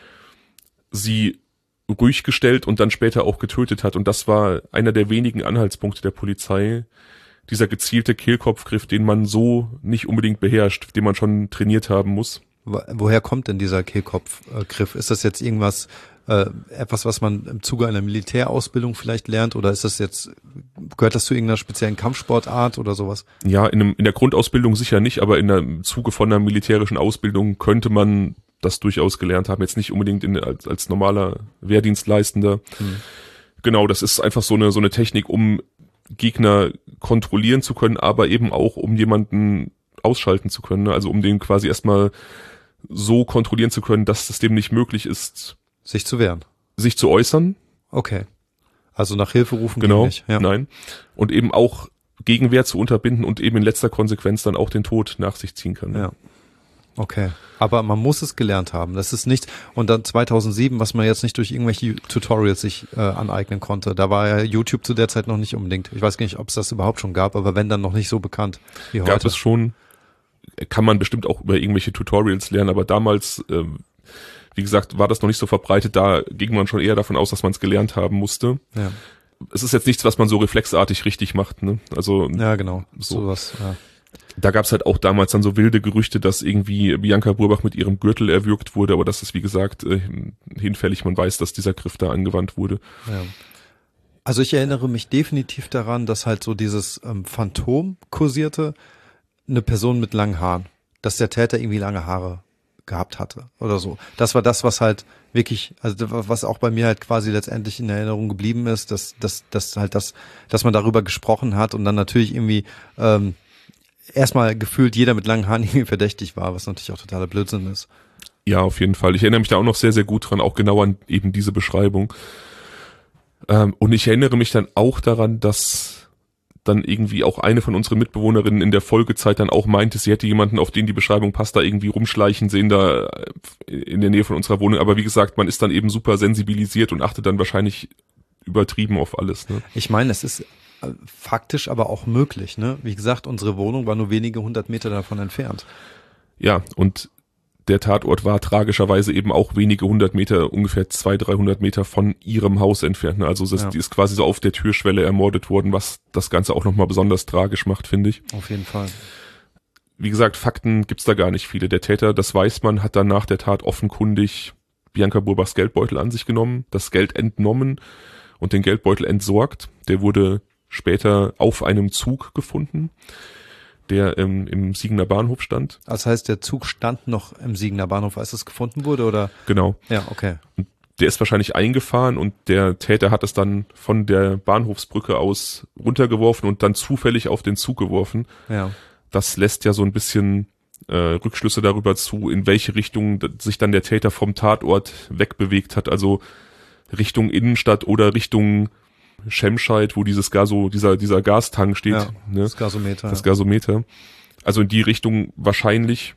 sie ruhig gestellt und dann später auch getötet hat. Und das war einer der wenigen Anhaltspunkte der Polizei, dieser gezielte Kehlkopfgriff, den man so nicht unbedingt beherrscht, den man schon trainiert haben muss. Woher kommt denn dieser Kehlkopfgriff? Ist das jetzt irgendwas, äh, etwas, was man im Zuge einer Militärausbildung vielleicht lernt, oder ist das jetzt, gehört das zu irgendeiner speziellen Kampfsportart oder sowas? Ja, in, einem, in der Grundausbildung sicher nicht, aber in der, im Zuge von einer militärischen Ausbildung könnte man das durchaus gelernt haben. Jetzt nicht unbedingt in, als, als normaler Wehrdienstleistender. Hm. Genau, das ist einfach so eine, so eine Technik, um Gegner kontrollieren zu können, aber eben auch, um jemanden ausschalten zu können. Also um den quasi erstmal so kontrollieren zu können, dass es dem nicht möglich ist, sich zu wehren. Sich zu äußern. Okay. Also nach Hilfe rufen genau, ging nicht. Ja. Nein. Und eben auch Gegenwehr zu unterbinden und eben in letzter Konsequenz dann auch den Tod nach sich ziehen kann. Ja. Okay. Aber man muss es gelernt haben. Das ist nicht, und dann zweitausendsieben, was man jetzt nicht durch irgendwelche Tutorials sich äh, aneignen konnte. Da war ja YouTube zu der Zeit noch nicht unbedingt. Ich weiß gar nicht, ob es das überhaupt schon gab, aber wenn, dann noch nicht so bekannt wie heute. Gab es schon. Kann man bestimmt auch über irgendwelche Tutorials lernen, aber damals, ähm, wie gesagt, war das noch nicht so verbreitet. Da ging man schon eher davon aus, dass man es gelernt haben musste. Ja. Es ist jetzt nichts, was man so reflexartig richtig macht, ne? Also ja, genau. So. Sowas, ja. Da gab's halt auch damals dann so wilde Gerüchte, dass irgendwie Bianca Burbach mit ihrem Gürtel erwürgt wurde, aber das ist, wie gesagt, äh, hinfällig. Man weiß, dass dieser Griff da angewandt wurde. Ja. Also ich erinnere mich definitiv daran, dass halt so dieses ähm, Phantom kursierte, eine Person mit langen Haaren, dass der Täter irgendwie lange Haare gehabt hatte oder so. Das war das, was halt wirklich, also was auch bei mir halt quasi letztendlich in Erinnerung geblieben ist, dass, dass, dass halt das, dass man darüber gesprochen hat und dann natürlich irgendwie ähm, erstmal gefühlt jeder mit langen Haaren irgendwie verdächtig war, was natürlich auch totaler Blödsinn ist. Ja, auf jeden Fall. Ich erinnere mich da auch noch sehr, sehr gut dran, auch genau an eben diese Beschreibung. Ähm, und ich erinnere mich dann auch daran, dass dann irgendwie auch eine von unseren Mitbewohnerinnen in der Folgezeit dann auch meinte, sie hätte jemanden, auf den die Beschreibung passt, da irgendwie rumschleichen sehen, da in der Nähe von unserer Wohnung. Aber wie gesagt, man ist dann eben super sensibilisiert und achtet dann wahrscheinlich übertrieben auf alles. Ne? Ich meine, es ist faktisch aber auch möglich. Ne? Wie gesagt, unsere Wohnung war nur wenige hundert Meter davon entfernt. Ja, und der Tatort war tragischerweise eben auch wenige hundert Meter, ungefähr zweihundert, dreihundert Meter von ihrem Haus entfernt. Also es ja. ist, die ist quasi so auf der Türschwelle ermordet worden, was das Ganze auch nochmal besonders tragisch macht, finde ich. Auf jeden Fall. Wie gesagt, Fakten gibt's da gar nicht viele. Der Täter, das weiß man, hat dann nach der Tat offenkundig Bianca Burbachs Geldbeutel an sich genommen, das Geld entnommen und den Geldbeutel entsorgt. Der wurde später auf einem Zug gefunden, der ähm, im Siegener Bahnhof stand. Das heißt, der Zug stand noch im Siegener Bahnhof, als es gefunden wurde, oder? Genau. Ja, okay. Und der ist wahrscheinlich eingefahren und der Täter hat es dann von der Bahnhofsbrücke aus runtergeworfen und dann zufällig auf den Zug geworfen. Ja. Das lässt ja so ein bisschen äh, Rückschlüsse darüber zu, in welche Richtung sich dann der Täter vom Tatort wegbewegt hat, also Richtung Innenstadt oder Richtung Schemscheid, wo dieses Gaso, dieser, dieser Gastank steht. Ja, ne? Das Gasometer. Das Gasometer. Also in die Richtung wahrscheinlich.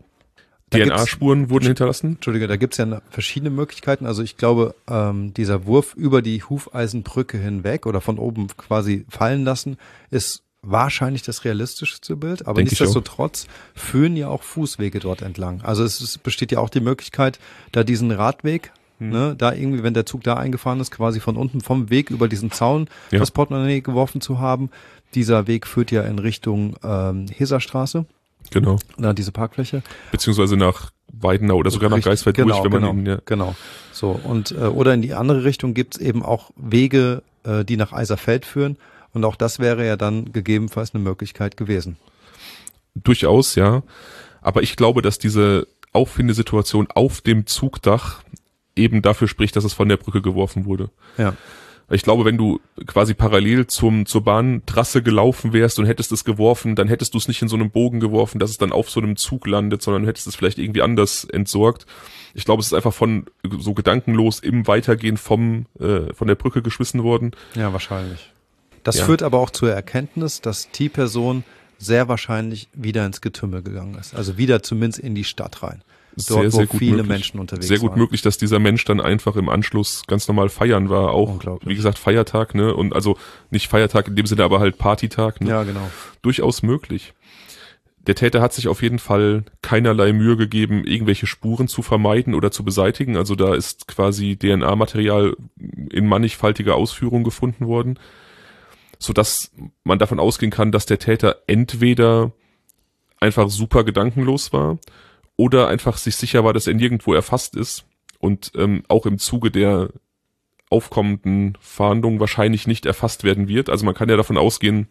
D N A-Spuren wurden hinterlassen. Entschuldige, da gibt's ja verschiedene Möglichkeiten. Also ich glaube, ähm, dieser Wurf über die Hufeisenbrücke hinweg oder von oben quasi fallen lassen, ist wahrscheinlich das realistischste Bild. Aber Denk nichtsdestotrotz führen ja auch Fußwege dort entlang. Also es ist, besteht ja auch die Möglichkeit, da diesen Radweg, hm. ne, da irgendwie, wenn der Zug da eingefahren ist, quasi von unten vom Weg über diesen Zaun ja. das Portemonnaie geworfen zu haben. Dieser Weg führt ja in Richtung ähm, Heserstraße. Genau. Na, diese Parkfläche. Beziehungsweise nach Weidenau oder sogar nach Geisfeld genau, durch, wenn genau, man ihn, ja. Genau. So, und äh, oder in die andere Richtung gibt's eben auch Wege, äh, die nach Eiserfeld führen. Und auch das wäre ja dann gegebenenfalls eine Möglichkeit gewesen. Durchaus, ja. Aber ich glaube, dass diese Auffindesituation auf dem Zugdach eben dafür spricht, dass es von der Brücke geworfen wurde. Ja. Ich glaube, wenn du quasi parallel zum zur Bahntrasse gelaufen wärst und hättest es geworfen, dann hättest du es nicht in so einem Bogen geworfen, dass es dann auf so einem Zug landet, sondern du hättest es vielleicht irgendwie anders entsorgt. Ich glaube, es ist einfach von so gedankenlos im Weitergehen vom äh, von der Brücke geschmissen worden. Ja, wahrscheinlich. Das ja. führt aber auch zur Erkenntnis, dass die Person sehr wahrscheinlich wieder ins Getümmel gegangen ist. Also wieder zumindest in die Stadt rein. Dort, sehr, sehr wo gut viele möglich. Menschen unterwegs Sehr gut waren. möglich, dass dieser Mensch dann einfach im Anschluss ganz normal feiern war. Auch, Unglaublich. wie gesagt, Feiertag, ne? Und also nicht Feiertag in dem Sinne, aber halt Partytag, ne? Ja, genau. Durchaus möglich. Der Täter hat sich auf jeden Fall keinerlei Mühe gegeben, irgendwelche Spuren zu vermeiden oder zu beseitigen. Also da ist quasi D N A-Material in mannigfaltiger Ausführung gefunden worden, sodass man davon ausgehen kann, dass der Täter entweder einfach super gedankenlos war oder einfach sich sicher war, dass er nirgendwo erfasst ist und ähm, auch im Zuge der aufkommenden Fahndung wahrscheinlich nicht erfasst werden wird. Also man kann ja davon ausgehen,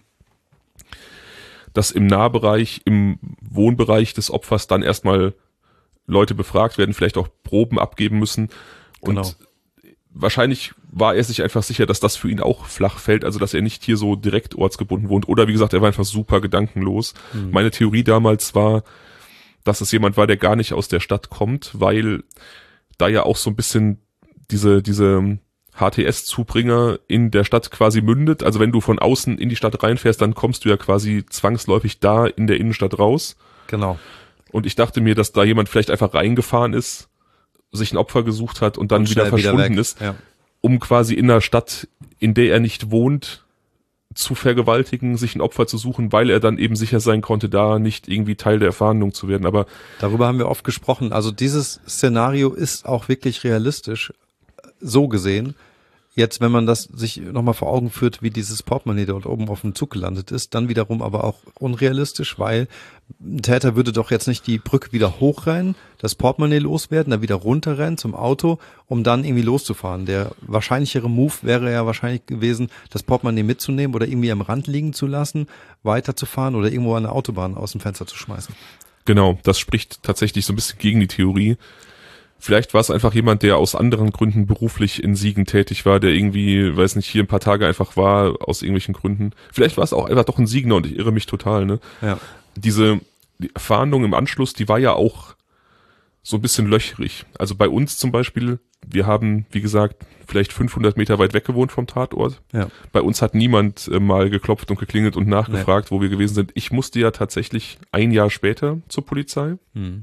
dass im Nahbereich, im Wohnbereich des Opfers dann erstmal Leute befragt werden, vielleicht auch Proben abgeben müssen. Und Genau. wahrscheinlich war er sich einfach sicher, dass das für ihn auch flach fällt, also dass er nicht hier so direkt ortsgebunden wohnt. Oder wie gesagt, er war einfach super gedankenlos. Mhm. Meine Theorie damals war, dass es jemand war, der gar nicht aus der Stadt kommt, weil da ja auch so ein bisschen diese, diese H T S-Zubringer in der Stadt quasi mündet. Also wenn du von außen in die Stadt reinfährst, dann kommst du ja quasi zwangsläufig da in der Innenstadt raus. Genau. Und ich dachte mir, dass da jemand vielleicht einfach reingefahren ist, sich ein Opfer gesucht hat und dann Und wieder schnell wieder verschwunden weg. ist, Ja. um quasi in einer Stadt, in der er nicht wohnt, zu vergewaltigen, sich ein Opfer zu suchen, weil er dann eben sicher sein konnte, da nicht irgendwie Teil der Fahndung zu werden. Aber Darüber haben wir oft gesprochen. Also dieses Szenario ist auch wirklich realistisch, so gesehen. Jetzt, wenn man das sich nochmal vor Augen führt, wie dieses Portemonnaie dort oben auf dem Zug gelandet ist, dann wiederum aber auch unrealistisch, weil ein Täter würde doch jetzt nicht die Brücke wieder hochrennen, das Portemonnaie loswerden, dann wieder runterrennen zum Auto, um dann irgendwie loszufahren. Der wahrscheinlichere Move wäre ja wahrscheinlich gewesen, das Portemonnaie mitzunehmen oder irgendwie am Rand liegen zu lassen, weiterzufahren oder irgendwo an der Autobahn aus dem Fenster zu schmeißen. genau, das spricht tatsächlich so ein bisschen gegen die Theorie. Vielleicht war es einfach jemand, der aus anderen Gründen beruflich in Siegen tätig war, der irgendwie, weiß nicht, hier ein paar Tage einfach war, aus irgendwelchen Gründen. Vielleicht war es auch einfach doch ein Siegener und ich irre mich total, ne? Ja. Diese die Fahndung im Anschluss, die war ja auch so ein bisschen löchrig. Also bei uns zum Beispiel, wir haben, wie gesagt, vielleicht fünfhundert Meter weit weg gewohnt vom Tatort. Ja. Bei uns hat niemand äh, mal geklopft und geklingelt und nachgefragt, nee. wo wir gewesen sind. Ich musste ja tatsächlich ein Jahr später zur Polizei. Mhm.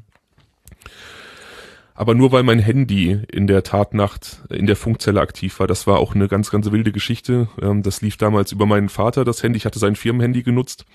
Aber nur weil mein Handy in der Tatnacht in der Funkzelle aktiv war. Das war auch eine ganz, ganz wilde Geschichte. Das lief damals über meinen Vater, das Handy. Ich hatte sein Firmenhandy genutzt.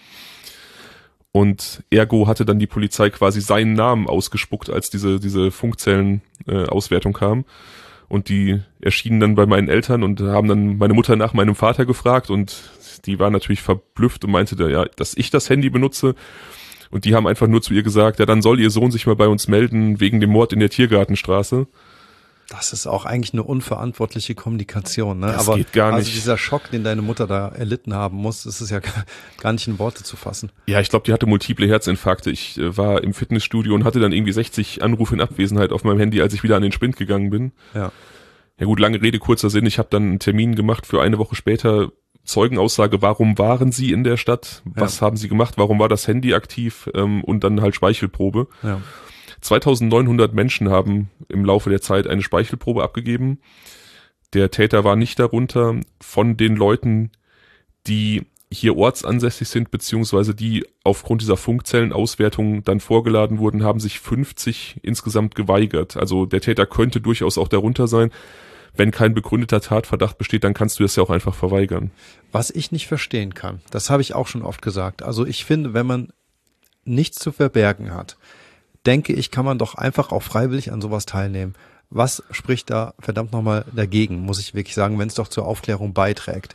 Und ergo hatte dann die Polizei quasi seinen Namen ausgespuckt, als diese, diese Funkzellen-Auswertung kam. Und die erschienen dann bei meinen Eltern und haben dann meine Mutter nach meinem Vater gefragt. Und die war natürlich verblüfft und meinte, ja, dass ich das Handy benutze. Und die haben einfach nur zu ihr gesagt, ja, dann soll ihr Sohn sich mal bei uns melden wegen dem Mord in der Tiergartenstraße. Das ist auch eigentlich eine unverantwortliche Kommunikation, ne? Das Aber geht gar nicht. Also dieser Schock, den deine Mutter da erlitten haben muss, das ist ja gar nicht in Worte zu fassen. Ja, ich glaube, die hatte multiple Herzinfarkte. Ich äh, war im Fitnessstudio und hatte dann irgendwie sechzig Anrufe in Abwesenheit auf meinem Handy, als ich wieder an den Spind gegangen bin. Ja. Ja gut, lange Rede, kurzer Sinn. Ich habe dann einen Termin gemacht für eine Woche später. Zeugenaussage, warum waren Sie in der Stadt? Was ja. haben Sie gemacht? Warum war das Handy aktiv? Ähm, und dann halt Speichelprobe. Ja. zweitausendneunhundert Menschen haben im Laufe der Zeit eine Speichelprobe abgegeben. Der Täter war nicht darunter. Von den Leuten, die hier ortsansässig sind, beziehungsweise die aufgrund dieser Funkzellenauswertung dann vorgeladen wurden, haben sich fünfzig insgesamt geweigert. Also der Täter könnte durchaus auch darunter sein. Wenn kein begründeter Tatverdacht besteht, dann kannst du das ja auch einfach verweigern. Was ich nicht verstehen kann, das habe ich auch schon oft gesagt. Also ich finde, wenn man nichts zu verbergen hat, denke ich, kann man doch einfach auch freiwillig an sowas teilnehmen. Was spricht da verdammt nochmal dagegen, muss ich wirklich sagen, wenn es doch zur Aufklärung beiträgt?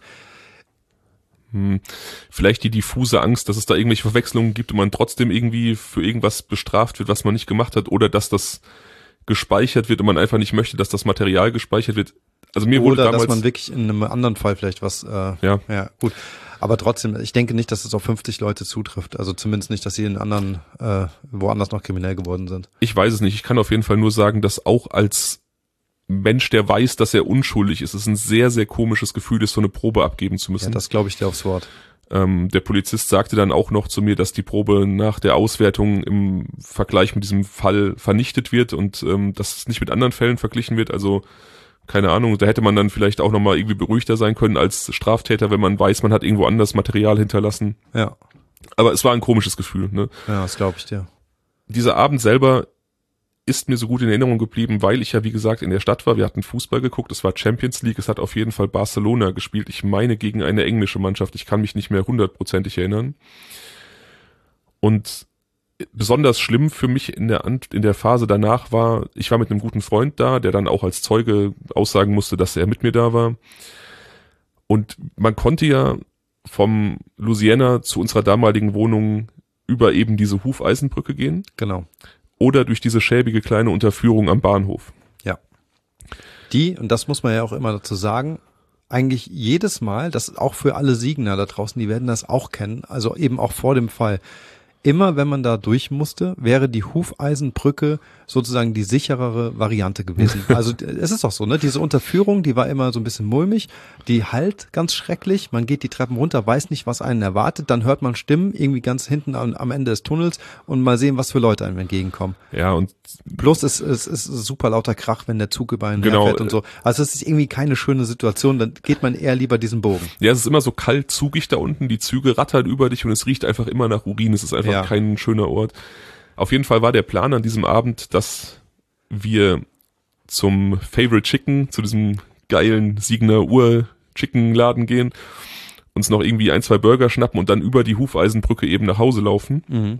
Hm, vielleicht die diffuse Angst, dass es da irgendwelche Verwechslungen gibt und man trotzdem irgendwie für irgendwas bestraft wird, was man nicht gemacht hat, oder dass das gespeichert wird und man einfach nicht möchte, dass das Material gespeichert wird. Also mir wurde Oder damals, dass man wirklich in einem anderen Fall vielleicht was, äh, ja. ja, gut. Aber trotzdem, ich denke nicht, dass es auf fünfzig Leute zutrifft. Also zumindest nicht, dass sie in anderen, äh, woanders noch kriminell geworden sind. Ich weiß es nicht. Ich kann auf jeden Fall nur sagen, dass auch als Mensch, der weiß, dass er unschuldig ist, es ein sehr, sehr komisches Gefühl ist, so eine Probe abgeben zu müssen. Ja, das glaube ich dir aufs Wort. Ähm, der Polizist sagte dann auch noch zu mir, dass die Probe nach der Auswertung im Vergleich mit diesem Fall vernichtet wird und ähm, dass es nicht mit anderen Fällen verglichen wird. Also keine Ahnung, da hätte man dann vielleicht auch nochmal irgendwie beruhigter sein können als Straftäter, wenn man weiß, man hat irgendwo anders Material hinterlassen. Ja. Aber es war ein komisches Gefühl, ne? Ja, das glaube ich dir. Dieser Abend selber ist mir so gut in Erinnerung geblieben, weil ich ja, wie gesagt, in der Stadt war. Wir hatten Fußball geguckt, es war Champions League, es hat auf jeden Fall Barcelona gespielt. Ich meine gegen eine englische Mannschaft, ich kann mich nicht mehr hundertprozentig erinnern. Und besonders schlimm für mich in der, in der Phase danach war, ich war mit einem guten Freund da, der dann auch als Zeuge aussagen musste, dass er mit mir da war. Und man konnte ja vom Louisiana zu unserer damaligen Wohnung über eben diese Hufeisenbrücke gehen. Genau. Oder durch diese schäbige kleine Unterführung am Bahnhof. Ja. Die, und das muss man ja auch immer dazu sagen, eigentlich jedes Mal, das auch für alle Siegner da draußen, die werden das auch kennen, also eben auch vor dem Fall, immer wenn man da durch musste, wäre die Hufeisenbrücke sozusagen die sicherere Variante gewesen. Also es ist doch so, ne? Diese Unterführung, die war immer so ein bisschen mulmig, die halt ganz schrecklich. Man geht die Treppen runter, weiß nicht, was einen erwartet, dann hört man Stimmen irgendwie ganz hinten am, am Ende des Tunnels und mal sehen, was für Leute einem entgegenkommen. Ja, und bloß es, es ist super lauter Krach, wenn der Zug über einen genau, herfährt und so. Also es ist irgendwie keine schöne Situation, dann geht man eher lieber diesen Bogen. Ja, es ist immer so kalt zugig da unten, die Züge rattern über dich und es riecht einfach immer nach Urin. Es ist einfach ja. kein schöner Ort. Auf jeden Fall war der Plan an diesem Abend, dass wir zum Favorite Chicken, zu diesem geilen Siegner Ur-Chicken-Laden gehen, uns noch irgendwie ein, zwei Burger schnappen und dann über die Hufeisenbrücke eben nach Hause laufen. Mhm.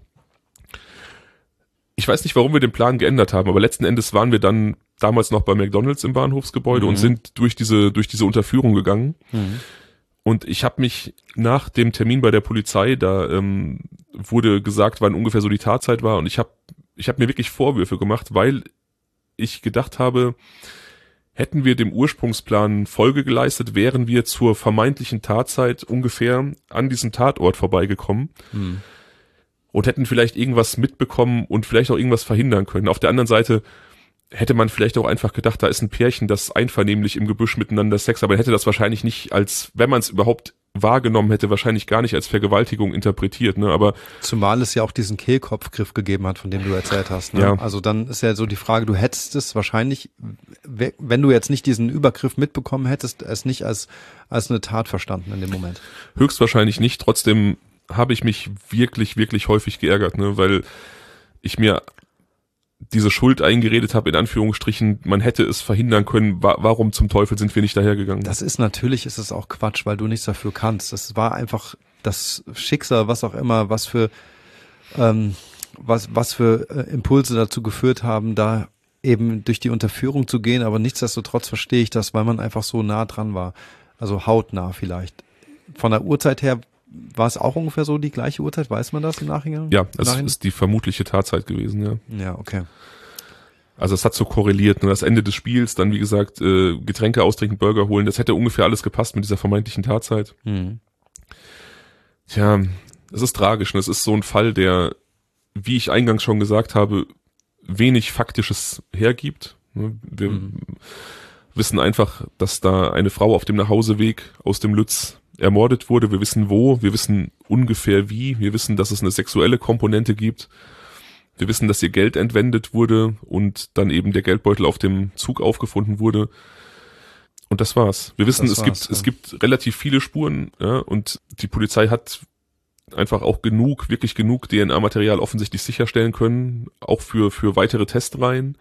Ich weiß nicht, warum wir den Plan geändert haben, aber letzten Endes waren wir dann damals noch bei McDonald's im Bahnhofsgebäude mhm. und sind durch diese durch diese Unterführung gegangen. Mhm. Und ich habe mich nach dem Termin bei der Polizei, da ähm, wurde gesagt, wann ungefähr so die Tatzeit war, und ich habe ich hab mir wirklich Vorwürfe gemacht, weil ich gedacht habe, hätten wir dem Ursprungsplan Folge geleistet, wären wir zur vermeintlichen Tatzeit ungefähr an diesem Tatort vorbeigekommen mhm. und hätten vielleicht irgendwas mitbekommen und vielleicht auch irgendwas verhindern können. Auf der anderen Seite hätte man vielleicht auch einfach gedacht, da ist ein Pärchen, das einvernehmlich im Gebüsch miteinander Sex, aber hätte das wahrscheinlich nicht als, wenn man es überhaupt wahrgenommen hätte, wahrscheinlich gar nicht als Vergewaltigung interpretiert, ne, aber. Zumal es ja auch diesen Kehlkopfgriff gegeben hat, von dem du erzählt hast, ne? Ja. Also dann ist ja so die Frage, du hättest es wahrscheinlich, wenn du jetzt nicht diesen Übergriff mitbekommen hättest, es nicht als, als eine Tat verstanden in dem Moment. Höchstwahrscheinlich nicht, trotzdem habe ich mich wirklich, wirklich häufig geärgert, ne, weil ich mir diese Schuld eingeredet habe, in Anführungsstrichen, man hätte es verhindern können, wa- warum zum Teufel sind wir nicht dahergegangen? Das ist natürlich, ist es auch Quatsch, weil du nichts dafür kannst. Das war einfach das Schicksal, was auch immer, was für ähm, was was für äh, Impulse dazu geführt haben, da eben durch die Unterführung zu gehen, aber nichtsdestotrotz verstehe ich das, weil man einfach so nah dran war. Also hautnah vielleicht. Von der Uhrzeit her war es auch ungefähr so die gleiche Uhrzeit? Weiß man das im Nachhinein? Ja, es Nachhinein? ist die vermutliche Tatzeit gewesen, ja. Ja, okay. Also es hat so korreliert, ne? Das Ende des Spiels, dann wie gesagt, äh, Getränke austrinken, Burger holen, das hätte ungefähr alles gepasst mit dieser vermeintlichen Tatzeit. Mhm. Tja, es ist tragisch, ne? Es ist so ein Fall, der, wie ich eingangs schon gesagt habe, wenig Faktisches hergibt. Ne? Wir mhm. wissen einfach, dass da eine Frau auf dem Nachhauseweg aus dem Lütz ermordet wurde. Wir wissen wo, wir wissen ungefähr wie, wir wissen, dass es eine sexuelle Komponente gibt. Wir wissen, dass ihr Geld entwendet wurde und dann eben der Geldbeutel auf dem Zug aufgefunden wurde. Und das war's. Wir wissen, das es gibt, ja. es gibt relativ viele Spuren, ja, und die Polizei hat einfach auch genug, wirklich genug D N A-Material offensichtlich sicherstellen können, auch für, für weitere Testreihen.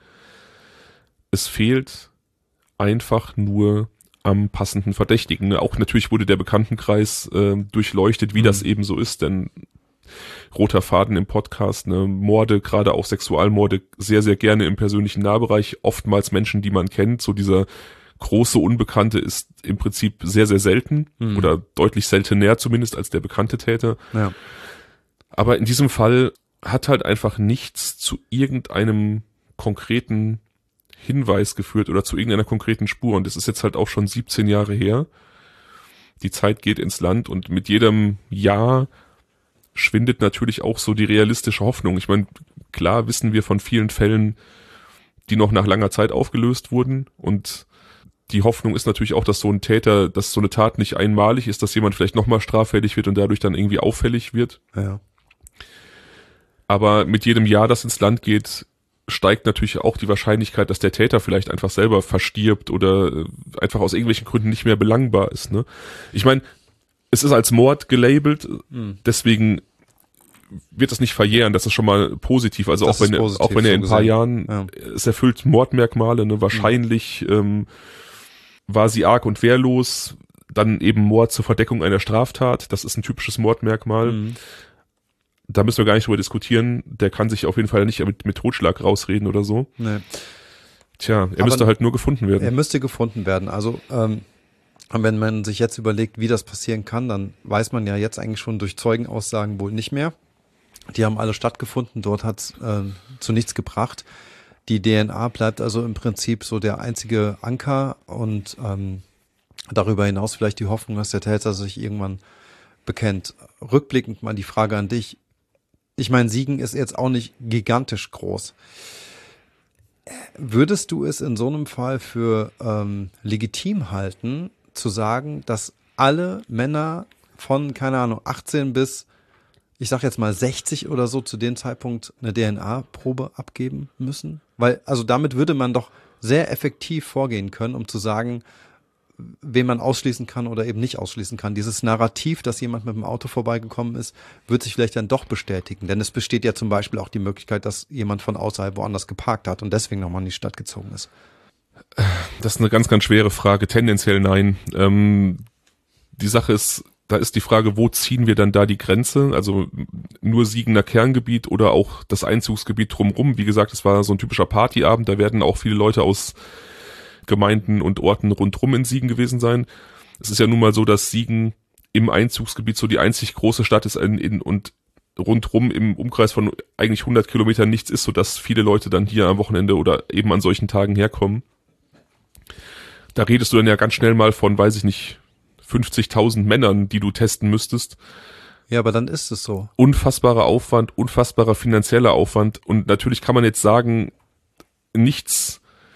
Es fehlt einfach nur am passenden Verdächtigen. Auch natürlich wurde der Bekanntenkreis äh, durchleuchtet, wie mhm. das eben so ist, denn roter Faden im Podcast, ne, Morde, gerade auch Sexualmorde, sehr, sehr gerne im persönlichen Nahbereich, oftmals Menschen, die man kennt, so dieser große Unbekannte ist im Prinzip sehr, sehr selten mhm. oder deutlich seltener zumindest als der bekannte Täter. Ja. Aber in diesem Fall hat halt einfach nichts zu irgendeinem konkreten Hinweis geführt oder zu irgendeiner konkreten Spur, und das ist jetzt halt auch schon siebzehn Jahre her. Die Zeit geht ins Land und mit jedem Jahr schwindet natürlich auch so die realistische Hoffnung. Ich meine, klar wissen wir von vielen Fällen, die noch nach langer Zeit aufgelöst wurden, und die Hoffnung ist natürlich auch, dass so ein Täter, dass so eine Tat nicht einmalig ist, dass jemand vielleicht nochmal straffällig wird und dadurch dann irgendwie auffällig wird. Ja. Aber mit jedem Jahr, das ins Land geht, steigt natürlich auch die Wahrscheinlichkeit, dass der Täter vielleicht einfach selber verstirbt oder einfach aus irgendwelchen Gründen nicht mehr belangbar ist. Ne? Ich meine, es ist als Mord gelabelt, mhm. deswegen wird das nicht verjähren, das ist schon mal positiv. Also auch wenn, positiv, auch wenn er in ein paar Jahren, ja. es erfüllt Mordmerkmale, ne? Wahrscheinlich mhm. ähm, war sie arg und wehrlos, dann eben Mord zur Verdeckung einer Straftat, das ist ein typisches Mordmerkmal. Mhm. Da müssen wir gar nicht drüber diskutieren, der kann sich auf jeden Fall nicht mit, mit Totschlag rausreden oder so. Nee. Tja, er Aber müsste halt nur gefunden werden. Er müsste gefunden werden, also ähm, wenn man sich jetzt überlegt, wie das passieren kann, dann weiß man ja jetzt eigentlich schon durch Zeugenaussagen wohl nicht mehr. Die haben alle stattgefunden, dort hat es äh, zu nichts gebracht. Die D N A bleibt also im Prinzip so der einzige Anker und ähm, darüber hinaus vielleicht die Hoffnung, dass der Täter sich irgendwann bekennt. Rückblickend mal die Frage an dich. Ich meine, Siegen ist jetzt auch nicht gigantisch groß. Würdest du es in so einem Fall für ähm, legitim halten, zu sagen, dass alle Männer von, keine Ahnung, achtzehn bis, ich sag jetzt mal sechzig oder so, zu dem Zeitpunkt eine D N A-Probe abgeben müssen? Weil, also damit würde man doch sehr effektiv vorgehen können, um zu sagen, wen man ausschließen kann oder eben nicht ausschließen kann. Dieses Narrativ, dass jemand mit dem Auto vorbeigekommen ist, wird sich vielleicht dann doch bestätigen. Denn es besteht ja zum Beispiel auch die Möglichkeit, dass jemand von außerhalb woanders geparkt hat und deswegen nochmal in die Stadt gezogen ist. Das ist eine ganz, ganz schwere Frage. Tendenziell nein. Ähm, die Sache ist, da ist die Frage, wo ziehen wir dann da die Grenze? Also nur Siegener Kerngebiet oder auch das Einzugsgebiet drumherum. Wie gesagt, es war so ein typischer Partyabend. Da werden auch viele Leute aus Gemeinden und Orten rundrum in Siegen gewesen sein. Es ist ja nun mal so, dass Siegen im Einzugsgebiet so die einzig große Stadt ist in, in, und rundrum im Umkreis von eigentlich hundert Kilometern nichts ist, sodass viele Leute dann hier am Wochenende oder eben an solchen Tagen herkommen. Da redest du dann ja ganz schnell mal von, weiß ich nicht, fünfzigtausend Männern, die du testen müsstest. Ja, aber dann ist es so. Unfassbarer Aufwand, unfassbarer finanzieller Aufwand und natürlich kann man jetzt sagen, nichts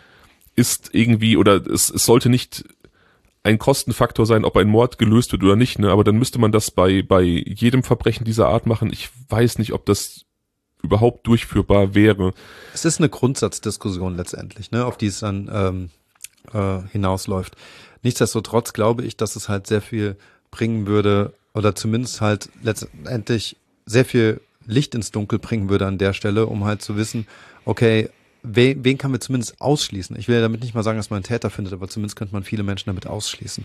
ist irgendwie, oder es, es sollte nicht ein Kostenfaktor sein, ob ein Mord gelöst wird oder nicht, ne? Aber dann müsste man das bei bei jedem Verbrechen dieser Art machen. Ich weiß nicht, ob das überhaupt durchführbar wäre. Es ist eine Grundsatzdiskussion letztendlich, ne, auf die es dann ähm, äh, hinausläuft. Nichtsdestotrotz glaube ich, dass es halt sehr viel bringen würde, oder zumindest halt letztendlich sehr viel Licht ins Dunkel bringen würde an der Stelle, um halt zu wissen, okay, Wen, wen kann man zumindest ausschließen? Ich will ja damit nicht mal sagen, dass man einen Täter findet, aber zumindest könnte man viele Menschen damit ausschließen.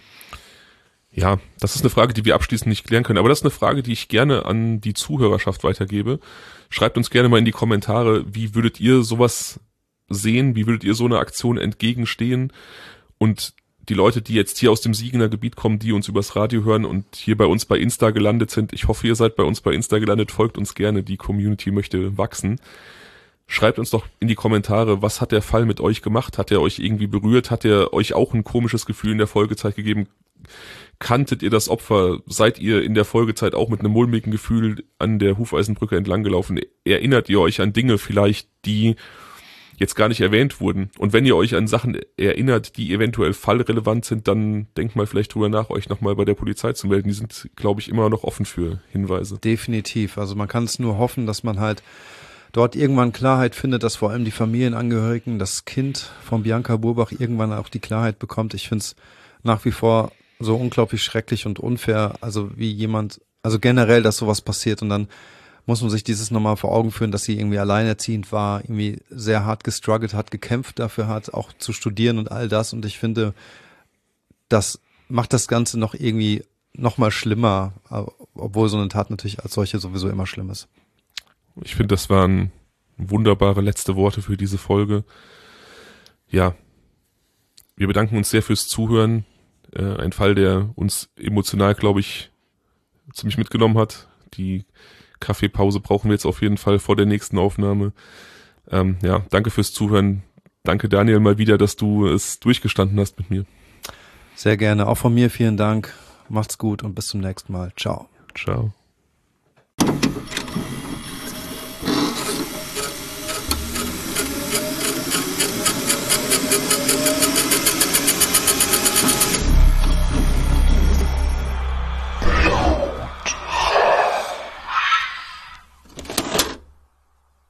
Ja, das ist eine Frage, die wir abschließend nicht klären können. Aber das ist eine Frage, die ich gerne an die Zuhörerschaft weitergebe. Schreibt uns gerne mal in die Kommentare, wie würdet ihr sowas sehen? Wie würdet ihr so eine Aktion entgegenstehen? Und die Leute, die jetzt hier aus dem Siegener Gebiet kommen, die uns übers Radio hören und hier bei uns bei Insta gelandet sind, ich hoffe, ihr seid bei uns bei Insta gelandet, folgt uns gerne. Die Community möchte wachsen. Schreibt uns doch in die Kommentare, was hat der Fall mit euch gemacht? Hat er euch irgendwie berührt? Hat er euch auch ein komisches Gefühl in der Folgezeit gegeben? Kanntet ihr das Opfer? Seid ihr in der Folgezeit auch mit einem mulmigen Gefühl an der Hufeisenbrücke entlang gelaufen? Erinnert ihr euch an Dinge vielleicht, die jetzt gar nicht erwähnt wurden? Und wenn ihr euch an Sachen erinnert, die eventuell fallrelevant sind, dann denkt mal vielleicht drüber nach, euch nochmal bei der Polizei zu melden. Die sind, glaube ich, immer noch offen für Hinweise. Definitiv. Also man kann es nur hoffen, dass man halt dort irgendwann Klarheit findet, dass vor allem die Familienangehörigen, das Kind von Bianca Burbach irgendwann auch die Klarheit bekommt. Ich finde es nach wie vor so unglaublich schrecklich und unfair, also wie jemand, also generell, dass sowas passiert und dann muss man sich dieses nochmal vor Augen führen, dass sie irgendwie alleinerziehend war, irgendwie sehr hart gestruggelt hat, gekämpft dafür hat, auch zu studieren und all das und ich finde, das macht das Ganze noch irgendwie noch mal schlimmer, obwohl so eine Tat natürlich als solche sowieso immer schlimm ist. Ich finde, das waren wunderbare letzte Worte für diese Folge. Ja, wir bedanken uns sehr fürs Zuhören. Äh, ein Fall, der uns emotional, glaube ich, ziemlich mitgenommen hat. Die Kaffeepause brauchen wir jetzt auf jeden Fall vor der nächsten Aufnahme. Ähm, ja, danke fürs Zuhören. Danke, Daniel, mal wieder, dass du es durchgestanden hast mit mir. Sehr gerne. Auch von mir vielen Dank. Macht's gut und bis zum nächsten Mal. Ciao. Ciao.